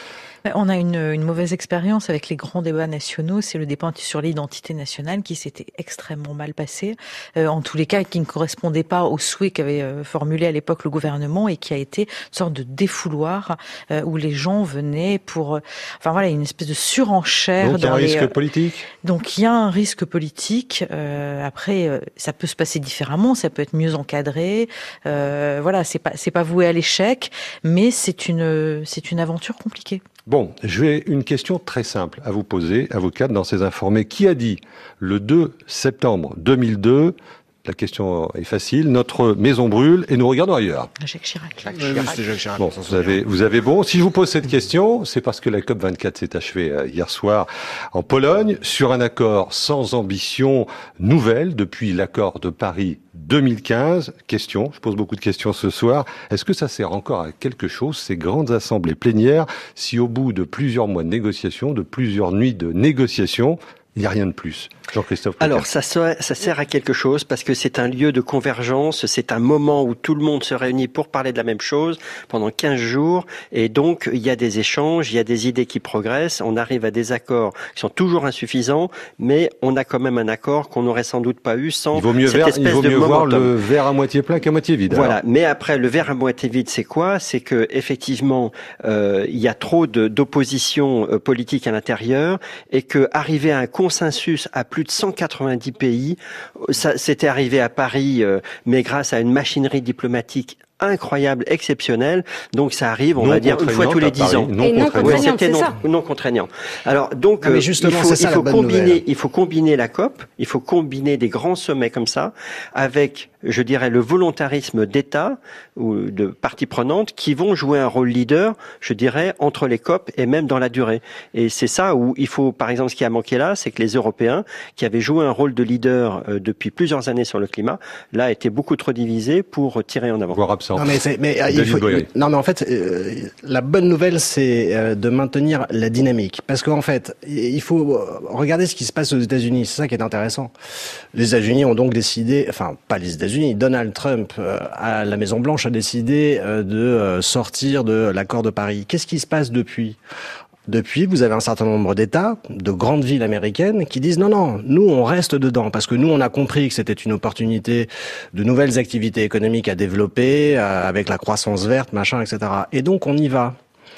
[SPEAKER 6] On a une, une mauvaise expérience avec les grands débats nationaux. C'est le débat sur l'identité nationale qui s'était extrêmement mal passé. Euh, en tous les cas, qui ne correspondait pas aux souhaits qu'avait euh, formulé à l'époque le gouvernement et qui a été une sorte de défouloir euh, où les gens venaient pour... Euh, enfin voilà, une espèce de surenchère.
[SPEAKER 2] Donc il y a
[SPEAKER 6] dans
[SPEAKER 2] un
[SPEAKER 6] les,
[SPEAKER 2] risque
[SPEAKER 6] euh,
[SPEAKER 2] politique.
[SPEAKER 6] Donc il y a un risque politique. Euh, après, euh, ça peut se passer différemment, ça peut être mieux encadré. Euh, voilà, c'est pas c'est pas voué à l'échec, mais c'est une c'est une aventure compliquée.
[SPEAKER 2] Bon, j'ai une question très simple à vous poser, avocate, dans ces informés. Qui a dit le deux septembre deux mille deux, la question est facile, notre maison brûle et nous regardons ailleurs?
[SPEAKER 6] Jacques Chirac.
[SPEAKER 1] Jacques Chirac. Oui, Jacques Chirac.
[SPEAKER 2] Bon, vous avez, vous avez bon. Si je vous pose cette question, c'est parce que la COP vingt-quatre s'est achevée hier soir en Pologne sur un accord sans ambition nouvelle depuis l'accord de Paris deux mille quinze. Question, je pose beaucoup de questions ce soir. Est-ce que ça sert encore à quelque chose, ces grandes assemblées plénières, si au bout de plusieurs mois de négociations, de plusieurs nuits de négociations, il n'y a rien de plus? Jean-Christophe Coucard.
[SPEAKER 3] Alors, ça, ça sert à quelque chose parce que c'est un lieu de convergence, c'est un moment où tout le monde se réunit pour parler de la même chose pendant quinze jours, et donc il y a des échanges, il y a des idées qui progressent, on arrive à des accords qui sont toujours insuffisants, mais on a quand même un accord qu'on n'aurait sans doute pas eu sans
[SPEAKER 2] il vaut mieux
[SPEAKER 3] cette
[SPEAKER 2] ver,
[SPEAKER 3] espèce
[SPEAKER 2] il vaut
[SPEAKER 3] de
[SPEAKER 2] mieux
[SPEAKER 3] momentum.
[SPEAKER 2] voir le verre à moitié plein qu'à moitié vide.
[SPEAKER 3] Voilà,
[SPEAKER 2] alors.
[SPEAKER 3] mais après, le verre à moitié vide, c'est quoi? C'est que effectivement, euh, il y a trop de, d'opposition euh, politique à l'intérieur, et que arriver à un consensus à plus de cent quatre-vingt-dix pays, ça c'était arrivé à Paris, euh, mais grâce à une machinerie diplomatique incroyable, exceptionnelle. Donc ça arrive, on
[SPEAKER 2] non
[SPEAKER 3] va dire, une fois tous les dix ans.
[SPEAKER 4] Et non contraignant,
[SPEAKER 3] c'était non, non contraignant. Alors donc,
[SPEAKER 1] ah, mais
[SPEAKER 3] il
[SPEAKER 1] justement,
[SPEAKER 3] faut,
[SPEAKER 1] c'est ça,
[SPEAKER 3] il faut
[SPEAKER 1] la bonne
[SPEAKER 3] combiner,
[SPEAKER 1] nouvelle.
[SPEAKER 3] il faut combiner la COP, il faut combiner des grands sommets comme ça avec, je dirais, le volontarisme d'États ou de parties prenantes qui vont jouer un rôle leader, je dirais, entre les COP et même dans la durée. Et c'est ça où il faut, par exemple, ce qui a manqué là, c'est que les Européens, qui avaient joué un rôle de leader euh, depuis plusieurs années sur le climat, là, étaient beaucoup trop divisés pour tirer en avant.
[SPEAKER 2] Voire absent.
[SPEAKER 1] Non mais, c'est, mais euh, il faut, non mais en fait, euh, la bonne nouvelle, c'est euh, de maintenir la dynamique, parce qu'en fait, il faut regarder ce qui se passe aux États-Unis. C'est ça qui est intéressant. Les États-Unis ont donc décidé, enfin pas les États-Unis, Donald Trump euh, à la Maison Blanche a décidé euh, de euh, sortir de l'accord de Paris. Qu'est-ce qui se passe depuis? Depuis, vous avez un certain nombre d'États, de grandes villes américaines, qui disent non, non, nous on reste dedans, parce que nous on a compris que c'était une opportunité de nouvelles activités économiques à développer, euh, avec la croissance verte, machin, et cetera. Et donc on y va.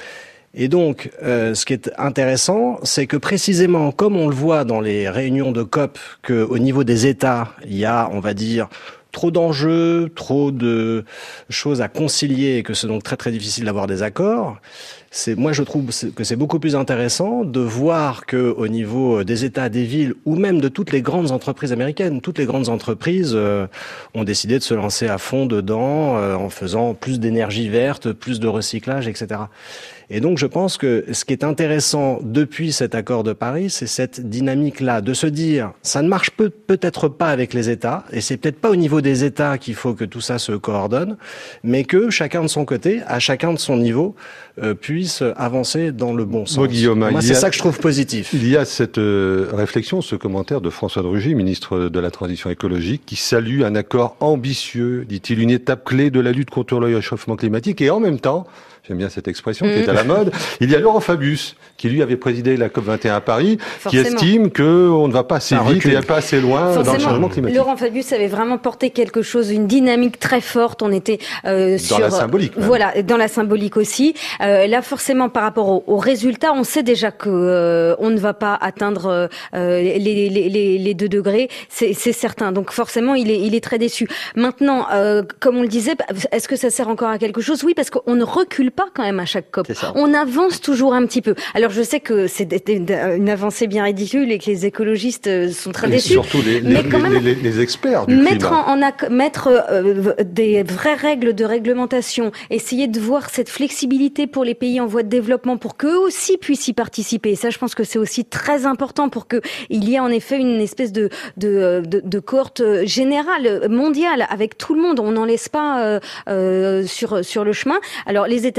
[SPEAKER 1] Et donc, euh, ce qui est intéressant, c'est que précisément, comme on le voit dans les réunions de COP, qu'au niveau des États, il y a, on va dire, trop d'enjeux, trop de choses à concilier, et que c'est donc très très difficile d'avoir des accords. C'est, moi, je trouve que c'est beaucoup plus intéressant de voir que au niveau des États, des villes, ou même de toutes les grandes entreprises américaines, toutes les grandes entreprises euh, ont décidé de se lancer à fond dedans, euh, en faisant plus d'énergie verte, plus de recyclage, et cetera. Et donc, je pense que ce qui est intéressant depuis cet accord de Paris, c'est cette dynamique-là, de se dire, ça ne marche peut, peut-être pas avec les États, et c'est peut-être pas au niveau des États qu'il faut que tout ça se coordonne, mais que chacun de son côté, à chacun de son niveau, euh, puisse avancer dans le bon sens.
[SPEAKER 2] Bon, Guillaume,
[SPEAKER 1] moi, c'est
[SPEAKER 2] a,
[SPEAKER 1] ça que je trouve positif.
[SPEAKER 2] Il y a cette euh, réflexion, ce commentaire de François de Rugy, ministre de la Transition écologique, qui salue un accord ambitieux, dit-il, une étape clé de la lutte contre le réchauffement climatique, et en même temps, j'aime bien cette expression, mmh. qui est à la mode. Il y a Laurent Fabius, qui lui avait présidé la COP vingt et un à Paris, Forcément. qui estime qu'on ne va pas assez vite et pas assez loin Forcément. dans le changement climatique.
[SPEAKER 4] Laurent Fabius avait vraiment porté quelque chose, une dynamique très forte. On était euh,
[SPEAKER 2] dans
[SPEAKER 4] sur...
[SPEAKER 2] la symbolique. Même.
[SPEAKER 4] Voilà, dans la symbolique aussi. Euh, là, forcément, par rapport aux, aux résultats, on sait déjà que euh, on ne va pas atteindre euh, les, les, les, les deux degrés. C'est, c'est certain. Donc forcément, il est, il est très déçu. Maintenant, euh, comme on le disait, est-ce que ça sert encore à quelque chose? Oui, parce qu'on ne recule pas quand même à chaque COP. On avance toujours un petit peu. Alors je sais que c'est une avancée bien ridicule et que les écologistes sont très
[SPEAKER 2] et
[SPEAKER 4] déçus.
[SPEAKER 2] Surtout les,
[SPEAKER 4] mais
[SPEAKER 2] les,
[SPEAKER 4] quand même,
[SPEAKER 2] les, les experts du
[SPEAKER 4] mettre
[SPEAKER 2] climat.
[SPEAKER 4] En, en mettre euh, des vraies règles de réglementation, essayer de voir cette flexibilité pour les pays en voie de développement pour qu'eux aussi puissent y participer. Et ça, je pense que c'est aussi très important pour que il y ait en effet une espèce de de, de, de cohorte générale mondiale avec tout le monde. On n'en laisse pas euh, euh, sur sur le chemin. Alors les États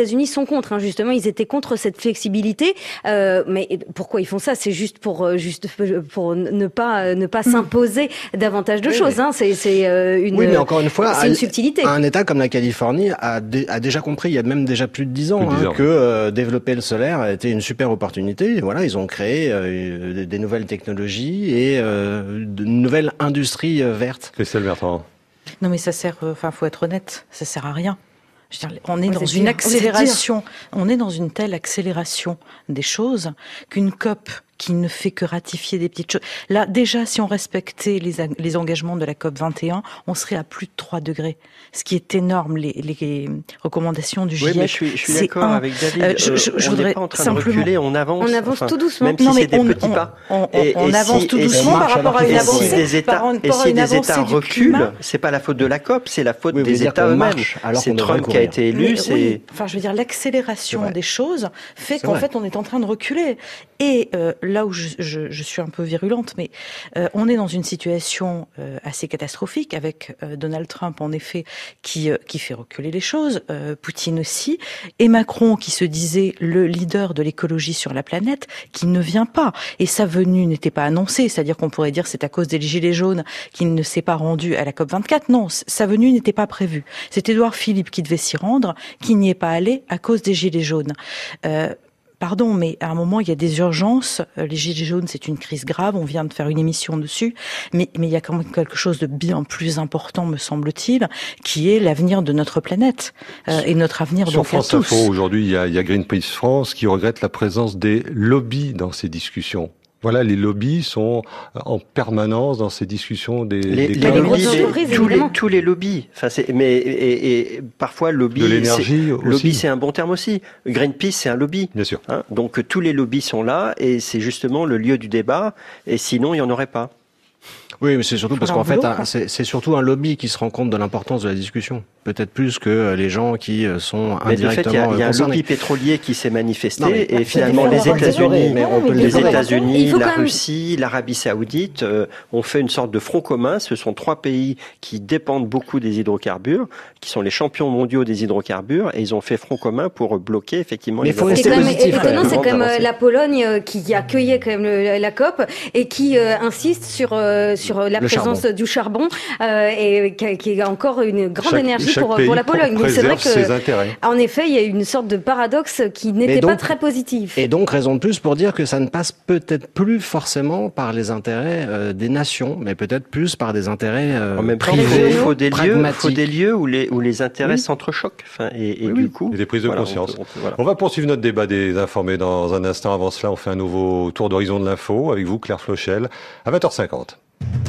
[SPEAKER 4] États-Unis sont contre. Hein, justement, ils étaient contre cette flexibilité. Euh, mais pourquoi ils font ça? C'est juste pour juste pour ne pas ne pas s'imposer davantage de oui, choses. Hein. C'est c'est une
[SPEAKER 1] oui, mais encore une fois,
[SPEAKER 4] c'est une subtilité.
[SPEAKER 1] Un État comme la Californie a, dé, a déjà compris, il y a même déjà plus de dix ans, hein, que euh, développer le solaire était une super opportunité. Et voilà, ils ont créé euh, des nouvelles technologies et euh, de nouvelles industries euh, vertes.
[SPEAKER 2] Christelle Bertrand.
[SPEAKER 6] Non, mais ça sert. Enfin, euh, faut être honnête, ça sert à rien. Je veux dire, on est oh, dans une dur. accélération. On est dans une telle accélération des choses qu'une COP qui ne fait que ratifier des petites choses. Là, déjà, si on respectait les, les engagements de la COP vingt et un, on serait à plus de trois degrés. Ce qui est énorme, les, les recommandations du G I E C.
[SPEAKER 3] Oui, mais je suis, je suis d'accord un, avec David. Euh, je, je, je on n'est pas en train simplement, de reculer, on avance.
[SPEAKER 4] On avance enfin, tout doucement.
[SPEAKER 3] Même si non, c'est des on, petits pas.
[SPEAKER 6] On, on, et, on et avance si, tout doucement par rapport à une avancée.
[SPEAKER 3] Et si des États, et si des États reculent, c'est pas la faute de la COP, c'est la faute oui, des États eux-mêmes. C'est Trump qui a été élu.
[SPEAKER 6] Enfin, je veux dire, l'accélération des choses fait qu'en fait, on est en train de reculer. Et là où je je suis un peu virulente, mais euh, on est dans une situation euh, assez catastrophique avec euh, Donald Trump, en effet, qui, euh, qui fait reculer les choses, euh, Poutine aussi, et Macron, qui se disait le leader de l'écologie sur la planète, qui ne vient pas. Et sa venue n'était pas annoncée, c'est-à-dire qu'on pourrait dire c'est à cause des Gilets jaunes qu'il ne s'est pas rendu à la COP vingt-quatre. Non, sa venue n'était pas prévue. C'est Édouard Philippe qui devait s'y rendre, qui n'y est pas allé à cause des Gilets jaunes. Euh, Pardon, mais à un moment, il y a des urgences. Les Gilets jaunes, c'est une crise grave. On vient de faire une émission dessus. Mais, mais il y a quand même quelque chose de bien plus important, me semble-t-il, qui est l'avenir de notre planète euh, et notre avenir
[SPEAKER 2] Sur
[SPEAKER 6] donc
[SPEAKER 2] France
[SPEAKER 6] à tous.
[SPEAKER 2] Info, aujourd'hui, il y, a, il y a Greenpeace France qui regrette la présence des lobbies dans ces discussions. Voilà, les lobbies sont en permanence dans ces discussions des,
[SPEAKER 3] les,
[SPEAKER 2] des
[SPEAKER 3] les lobbies, les, tous, les, tous les lobbies. Enfin, c'est, mais et, et parfois lobby.
[SPEAKER 2] De l'énergie aussi.
[SPEAKER 3] Lobby, c'est un bon terme aussi. Greenpeace, c'est un lobby.
[SPEAKER 2] Bien sûr.
[SPEAKER 3] Hein, donc tous les lobbies sont là et c'est justement le lieu du débat. Et sinon, il y en aurait pas.
[SPEAKER 1] Oui, mais c'est surtout parce qu'en fait, un, c'est, c'est surtout un lobby qui se rend compte de l'importance de la discussion. Peut-être plus que les gens qui sont
[SPEAKER 3] mais
[SPEAKER 1] indirectement concernés.
[SPEAKER 3] Mais de fait, il y a, y a un lobby pétrolier qui s'est manifesté non, et finalement les États-Unis,
[SPEAKER 1] mais on peut
[SPEAKER 3] les États-Unis, la Russie, l'Arabie Saoudite euh, ont fait une sorte de front commun. Ce sont trois pays qui dépendent beaucoup des hydrocarbures, qui sont les champions mondiaux des hydrocarbures, et ils ont fait front commun pour bloquer effectivement.
[SPEAKER 4] Mais
[SPEAKER 3] les
[SPEAKER 4] faut rester positif. Étonnant, c'est quand même la Pologne qui accueillait quand même le, la COP et qui euh, insiste sur euh, sur la le présence charbon. du charbon euh, et qui a encore une grande
[SPEAKER 2] chaque,
[SPEAKER 4] énergie
[SPEAKER 2] chaque
[SPEAKER 4] pour, pour la Pologne.
[SPEAKER 2] Mais c'est vrai que,
[SPEAKER 4] en effet, il y a une sorte de paradoxe qui n'était donc, pas très positif.
[SPEAKER 1] Et donc, raison de plus pour dire que ça ne passe peut-être plus forcément par les intérêts euh, des nations, mais peut-être plus par des intérêts euh,
[SPEAKER 3] en même temps,
[SPEAKER 1] privés,
[SPEAKER 3] il faut, faut des lieux, faut des lieux où les où les intérêts oui. s'entrechoquent. Enfin, et, et oui, du oui. coup,
[SPEAKER 2] et des prises de
[SPEAKER 3] voilà,
[SPEAKER 2] conscience.
[SPEAKER 3] On, peut, on, peut, voilà.
[SPEAKER 2] on va poursuivre notre débat des informés dans un instant. Avant cela, on fait un nouveau tour d'horizon de l'info avec vous, Claire Flochel, à vingt heures cinquante.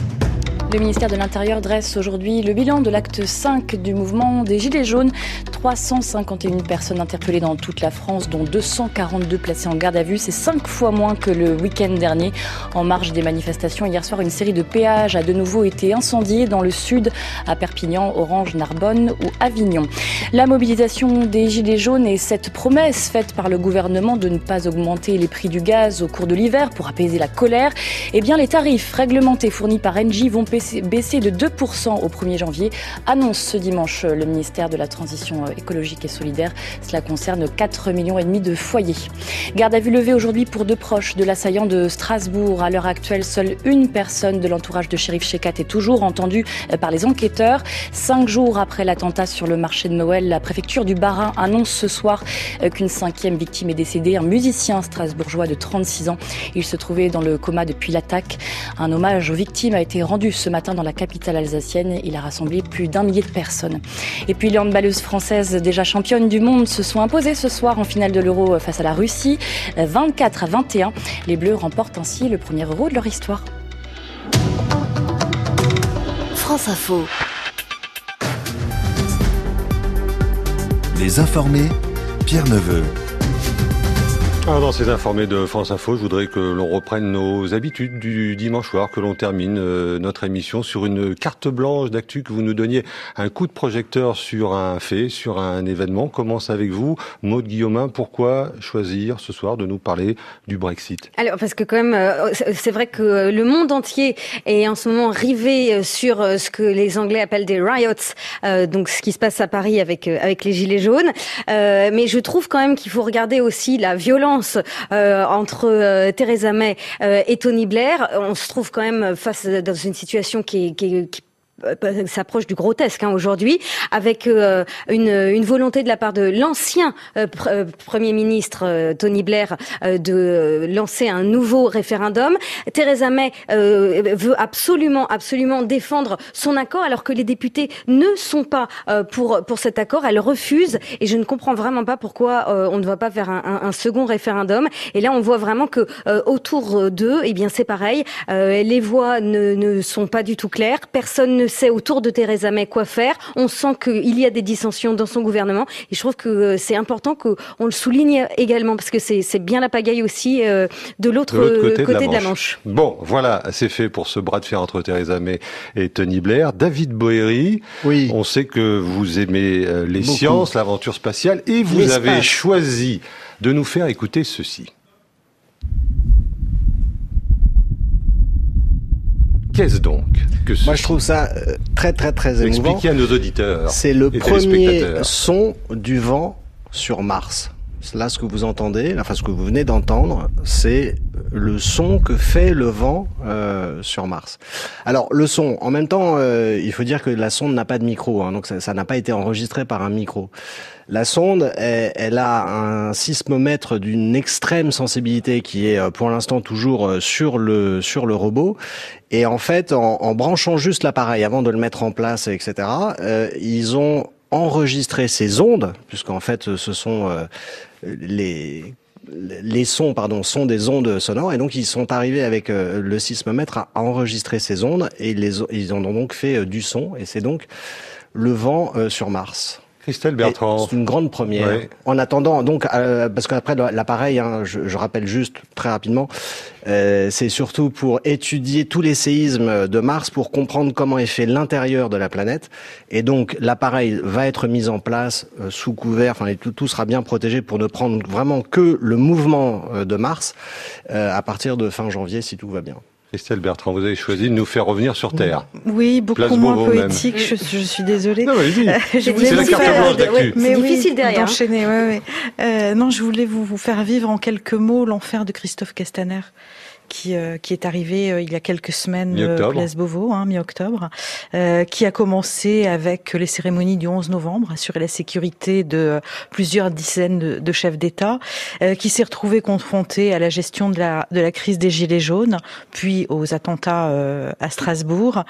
[SPEAKER 7] Le ministère de l'Intérieur dresse aujourd'hui le bilan de l'acte cinq du mouvement des Gilets jaunes. trois cent cinquante et une personnes interpellées dans toute la France, dont deux cent quarante-deux placées en garde à vue. C'est cinq fois moins que le week-end dernier. En marge des manifestations, hier soir, une série de péages a de nouveau été incendiée dans le sud, à Perpignan, Orange, Narbonne ou Avignon. La mobilisation des Gilets jaunes et cette promesse faite par le gouvernement de ne pas augmenter les prix du gaz au cours de l'hiver pour apaiser la colère, eh bien les tarifs réglementés fournis par Engie vont baisser de deux pour cent au premier janvier, annonce ce dimanche le ministère de la Transition écologique et solidaire. Cela concerne quatre millions et demi de foyers. Garde à vue levée aujourd'hui pour deux proches de l'assaillant de Strasbourg. À l'heure actuelle, seule une personne de l'entourage de Chérif Chekat est toujours entendue par les enquêteurs. Cinq jours après l'attentat sur le marché de Noël, la préfecture du Bas-Rhin annonce ce soir qu'une cinquième victime est décédée, un musicien strasbourgeois de trente-six ans. Il se trouvait dans le coma depuis l'attaque. Un hommage aux victimes a été rendu ce matin dans la capitale alsacienne. Il a rassemblé plus d'un millier de personnes. Et puis les handballeuses françaises, déjà championnes du monde, se sont imposées ce soir en finale de l'Euro face à la Russie. vingt-quatre à vingt et un. Les Bleus remportent ainsi le premier Euro de leur histoire.
[SPEAKER 9] France Info. Les informés, Pierre Neveu.
[SPEAKER 2] Alors dans ces informés de France Info, je voudrais que l'on reprenne nos habitudes du dimanche soir, que l'on termine euh, notre émission sur une carte blanche d'actu, que vous nous donniez un coup de projecteur sur un fait, sur un événement. On commence avec vous, Maude Guillaumin. Pourquoi choisir ce soir de nous parler du Brexit?
[SPEAKER 4] Alors parce que quand même, c'est vrai que le monde entier est en ce moment rivé sur ce que les Anglais appellent des riots, euh, donc ce qui se passe à Paris avec avec les gilets jaunes. Euh, mais je trouve quand même qu'il faut regarder aussi la violence Euh, entre euh, Theresa May euh, et Tony Blair. On se trouve quand même face dans une situation qui est, qui est, qui s'approche du grotesque hein, aujourd'hui, avec euh, une, une volonté de la part de l'ancien euh, pr- euh, Premier ministre euh, Tony Blair euh, de lancer un nouveau référendum. Theresa May euh, veut absolument, absolument défendre son accord, alors que les députés ne sont pas euh, pour pour cet accord. Elle refuse, et je ne comprends vraiment pas pourquoi euh, on ne va pas faire un, un, un second référendum. Et là, on voit vraiment que euh, autour d'eux, eh bien, c'est pareil. Euh, les voix ne, ne sont pas du tout claires. Personne ne sait autour de Theresa May quoi faire. On sent qu'il y a des dissensions dans son gouvernement, et je trouve que c'est important qu'on le souligne également, parce que c'est, c'est bien la pagaille aussi euh, de l'autre, de l'autre côté, côté de, la de la Manche.
[SPEAKER 2] Bon, voilà, c'est fait pour ce bras de fer entre Theresa May et Tony Blair. David Boeri, oui. On sait que vous aimez euh, les Beaucoup. sciences, l'aventure spatiale, et vous L'espace. avez choisi de nous faire écouter ceci. Qu'est-ce donc que
[SPEAKER 1] Moi, je trouve ça très, très, très émouvant.
[SPEAKER 2] Expliquez à nos auditeurs.
[SPEAKER 1] C'est le premier son du vent sur Mars. Là, ce que vous entendez, enfin, ce que vous venez d'entendre, c'est le son que fait le vent euh, sur Mars. Alors, le son, en même temps, euh, il faut dire que la sonde n'a pas de micro, hein, donc ça, ça n'a pas été enregistré par un micro. La sonde, elle, elle a un sismomètre d'une extrême sensibilité qui est pour l'instant toujours sur le sur le robot. Et en fait, en, en branchant juste l'appareil avant de le mettre en place, et cetera, euh, ils ont enregistré ces ondes, puisqu'en fait, ce sont euh, les les sons, pardon, sont des ondes sonores, et donc ils sont arrivés avec euh, le sismomètre à enregistrer ces ondes, et les, ils en ont donc fait euh, du son, et c'est donc le vent euh, sur Mars.
[SPEAKER 2] Christelle Bertrand.
[SPEAKER 1] C'est une grande première. Oui. En attendant, donc, euh, parce qu'après l'appareil, hein, je, je rappelle juste très rapidement, euh, c'est surtout pour étudier tous les séismes de Mars, pour comprendre comment est fait l'intérieur de la planète. Et donc, l'appareil va être mis en place euh, sous couvert, enfin, tout, tout sera bien protégé pour ne prendre vraiment que le mouvement euh, de Mars euh, à partir de fin janvier, si tout va bien.
[SPEAKER 2] Christelle Bertrand, vous avez choisi de nous faire revenir sur Terre.
[SPEAKER 6] Oui, beaucoup Place moins Beauvau poétique, je, je suis désolée.
[SPEAKER 2] Non, mais euh, je c'est la carte blanche d'actu.
[SPEAKER 6] Mais
[SPEAKER 4] c'est
[SPEAKER 6] oui,
[SPEAKER 4] difficile derrière.
[SPEAKER 6] D'enchaîner, ouais, ouais. Euh, non, je voulais vous, vous faire vivre en quelques mots l'enfer de Christophe Castaner, qui euh, qui est arrivé euh, il y a quelques semaines euh, Place Beauvau, hein, mi-octobre, euh, qui a commencé avec les cérémonies du onze novembre, assurer la sécurité de euh, plusieurs dizaines de, de chefs d'État, euh, qui s'est retrouvé confronté à la gestion de la de la crise des gilets jaunes, puis aux attentats euh, à Strasbourg,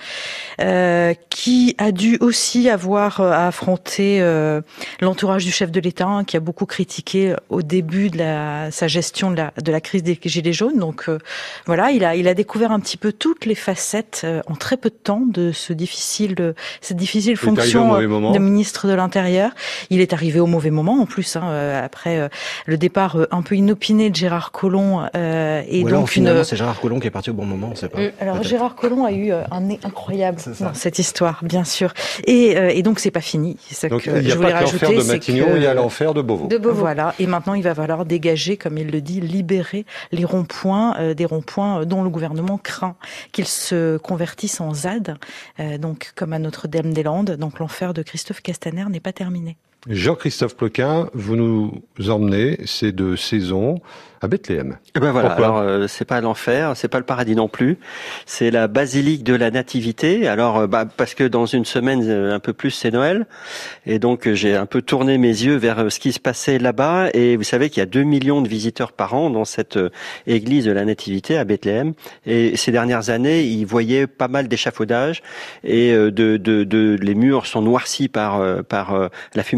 [SPEAKER 6] euh, qui a dû aussi avoir euh, à affronter euh, l'entourage du chef de l'État, hein, qui a beaucoup critiqué au début de la sa gestion de la de la crise des gilets jaunes, donc euh, Voilà, il a, il a découvert un petit peu toutes les facettes euh, en très peu de temps de ce difficile, euh, cette difficile fonction euh, de ministre de l'Intérieur. Il est arrivé au mauvais moment en plus, hein, euh, après euh, le départ euh, un peu inopiné de Gérard Collomb. Euh, et
[SPEAKER 1] Ou alors,
[SPEAKER 6] donc
[SPEAKER 1] finalement,
[SPEAKER 6] une...
[SPEAKER 1] c'est Gérard Collomb qui est parti au bon moment, on sait pas.
[SPEAKER 6] Alors peut-être. Gérard Collomb a eu euh, un nez incroyable dans cette histoire, bien sûr. Et, euh, et donc c'est pas fini. C'est
[SPEAKER 2] donc
[SPEAKER 6] que
[SPEAKER 2] il n'y a
[SPEAKER 6] je
[SPEAKER 2] pas
[SPEAKER 6] voulais
[SPEAKER 2] que l'enfer de Matignon,
[SPEAKER 6] que...
[SPEAKER 2] il y a l'enfer de Beauvau.
[SPEAKER 6] De Beauvau. Voilà. Et maintenant il va falloir dégager, comme il le dit, libérer les ronds-points, euh, des ronds-points dont le gouvernement craint qu'ils se convertissent en Z A D, euh, donc comme à Notre-Dame-des-Landes. Donc l'enfer de Christophe Castaner n'est pas terminé.
[SPEAKER 2] Jean-Christophe Ploquin, vous nous emmenez ces deux saisons à Bethléem.
[SPEAKER 3] Et ben voilà.
[SPEAKER 2] Pourquoi ?
[SPEAKER 3] Alors euh, c'est pas l'enfer, c'est pas le paradis non plus. C'est la basilique de la Nativité. Alors euh, bah, parce que dans une semaine euh, un peu plus c'est Noël, et donc euh, j'ai un peu tourné mes yeux vers euh, ce qui se passait là-bas. Et vous savez qu'il y a deux millions de visiteurs par an dans cette euh, église de la Nativité à Bethléem. Et ces dernières années, ils voyaient pas mal d'échafaudages et euh, de, de, de les murs sont noircis par euh, par euh, la fumée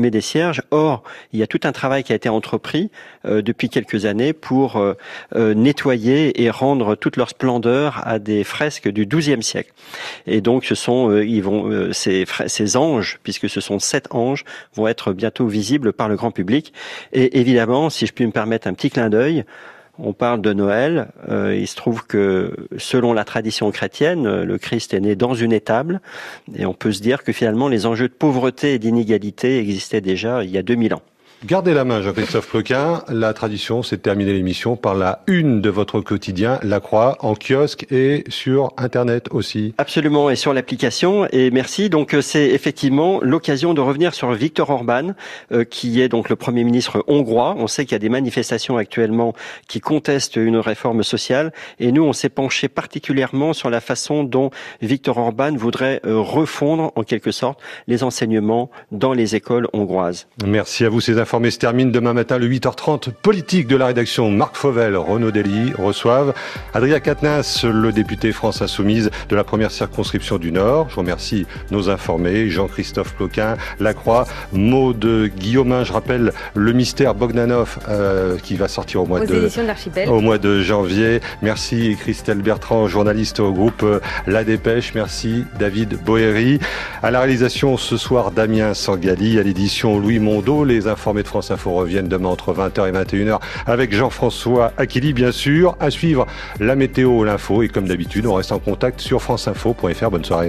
[SPEAKER 3] journée des cierges. Or, il y a tout un travail qui a été entrepris euh, depuis quelques années pour euh, euh, nettoyer et rendre toute leur splendeur à des fresques du douzième siècle. Et donc, ce sont, euh, ils vont, euh, ces, ces anges, puisque ce sont sept anges, vont être bientôt visibles par le grand public. Et évidemment, si je puis me permettre un petit clin d'œil, on parle de Noël. Euh, il se trouve que, selon la tradition chrétienne, le Christ est né dans une étable. Et on peut se dire que finalement, les enjeux de pauvreté et d'inégalité existaient déjà il y a deux mille ans.
[SPEAKER 2] Gardez la main, Jean-Christophe Ploquin. La tradition, c'est de terminer l'émission par la une de votre quotidien, La Croix, en kiosque et sur Internet aussi.
[SPEAKER 3] Absolument, et sur l'application. Et merci. Donc, c'est effectivement l'occasion de revenir sur Viktor Orban, euh, qui est donc le Premier ministre hongrois. On sait qu'il y a des manifestations actuellement qui contestent une réforme sociale. Et nous, on s'est penché particulièrement sur la façon dont Viktor Orban voudrait euh, refondre, en quelque sorte, les enseignements dans les écoles hongroises.
[SPEAKER 2] Merci à vous, ces informations. Informé se termine demain matin le huit heures trente. Politique de la rédaction, Marc Fauvel, Renaud Dely reçoivent Adrien Quatennens, le député France Insoumise de la première circonscription du Nord. Je remercie nos informés, Jean-Christophe Ploquin, Lacroix, Maud Guillaumin. Je rappelle le mystère Bogdanov euh, qui va sortir au mois, de,
[SPEAKER 4] de
[SPEAKER 2] au mois de janvier. Merci Christelle Bertrand, journaliste au groupe La Dépêche. Merci David Boéry. À la réalisation ce soir, Damien Sangali. À l'édition, Louis Mondeau. Les informés de France Info reviennent demain entre vingt heures et vingt et une heures avec Jean-François Aquili, bien sûr. À suivre la météo, l'info et comme d'habitude, on reste en contact sur franceinfo point fr. Bonne soirée.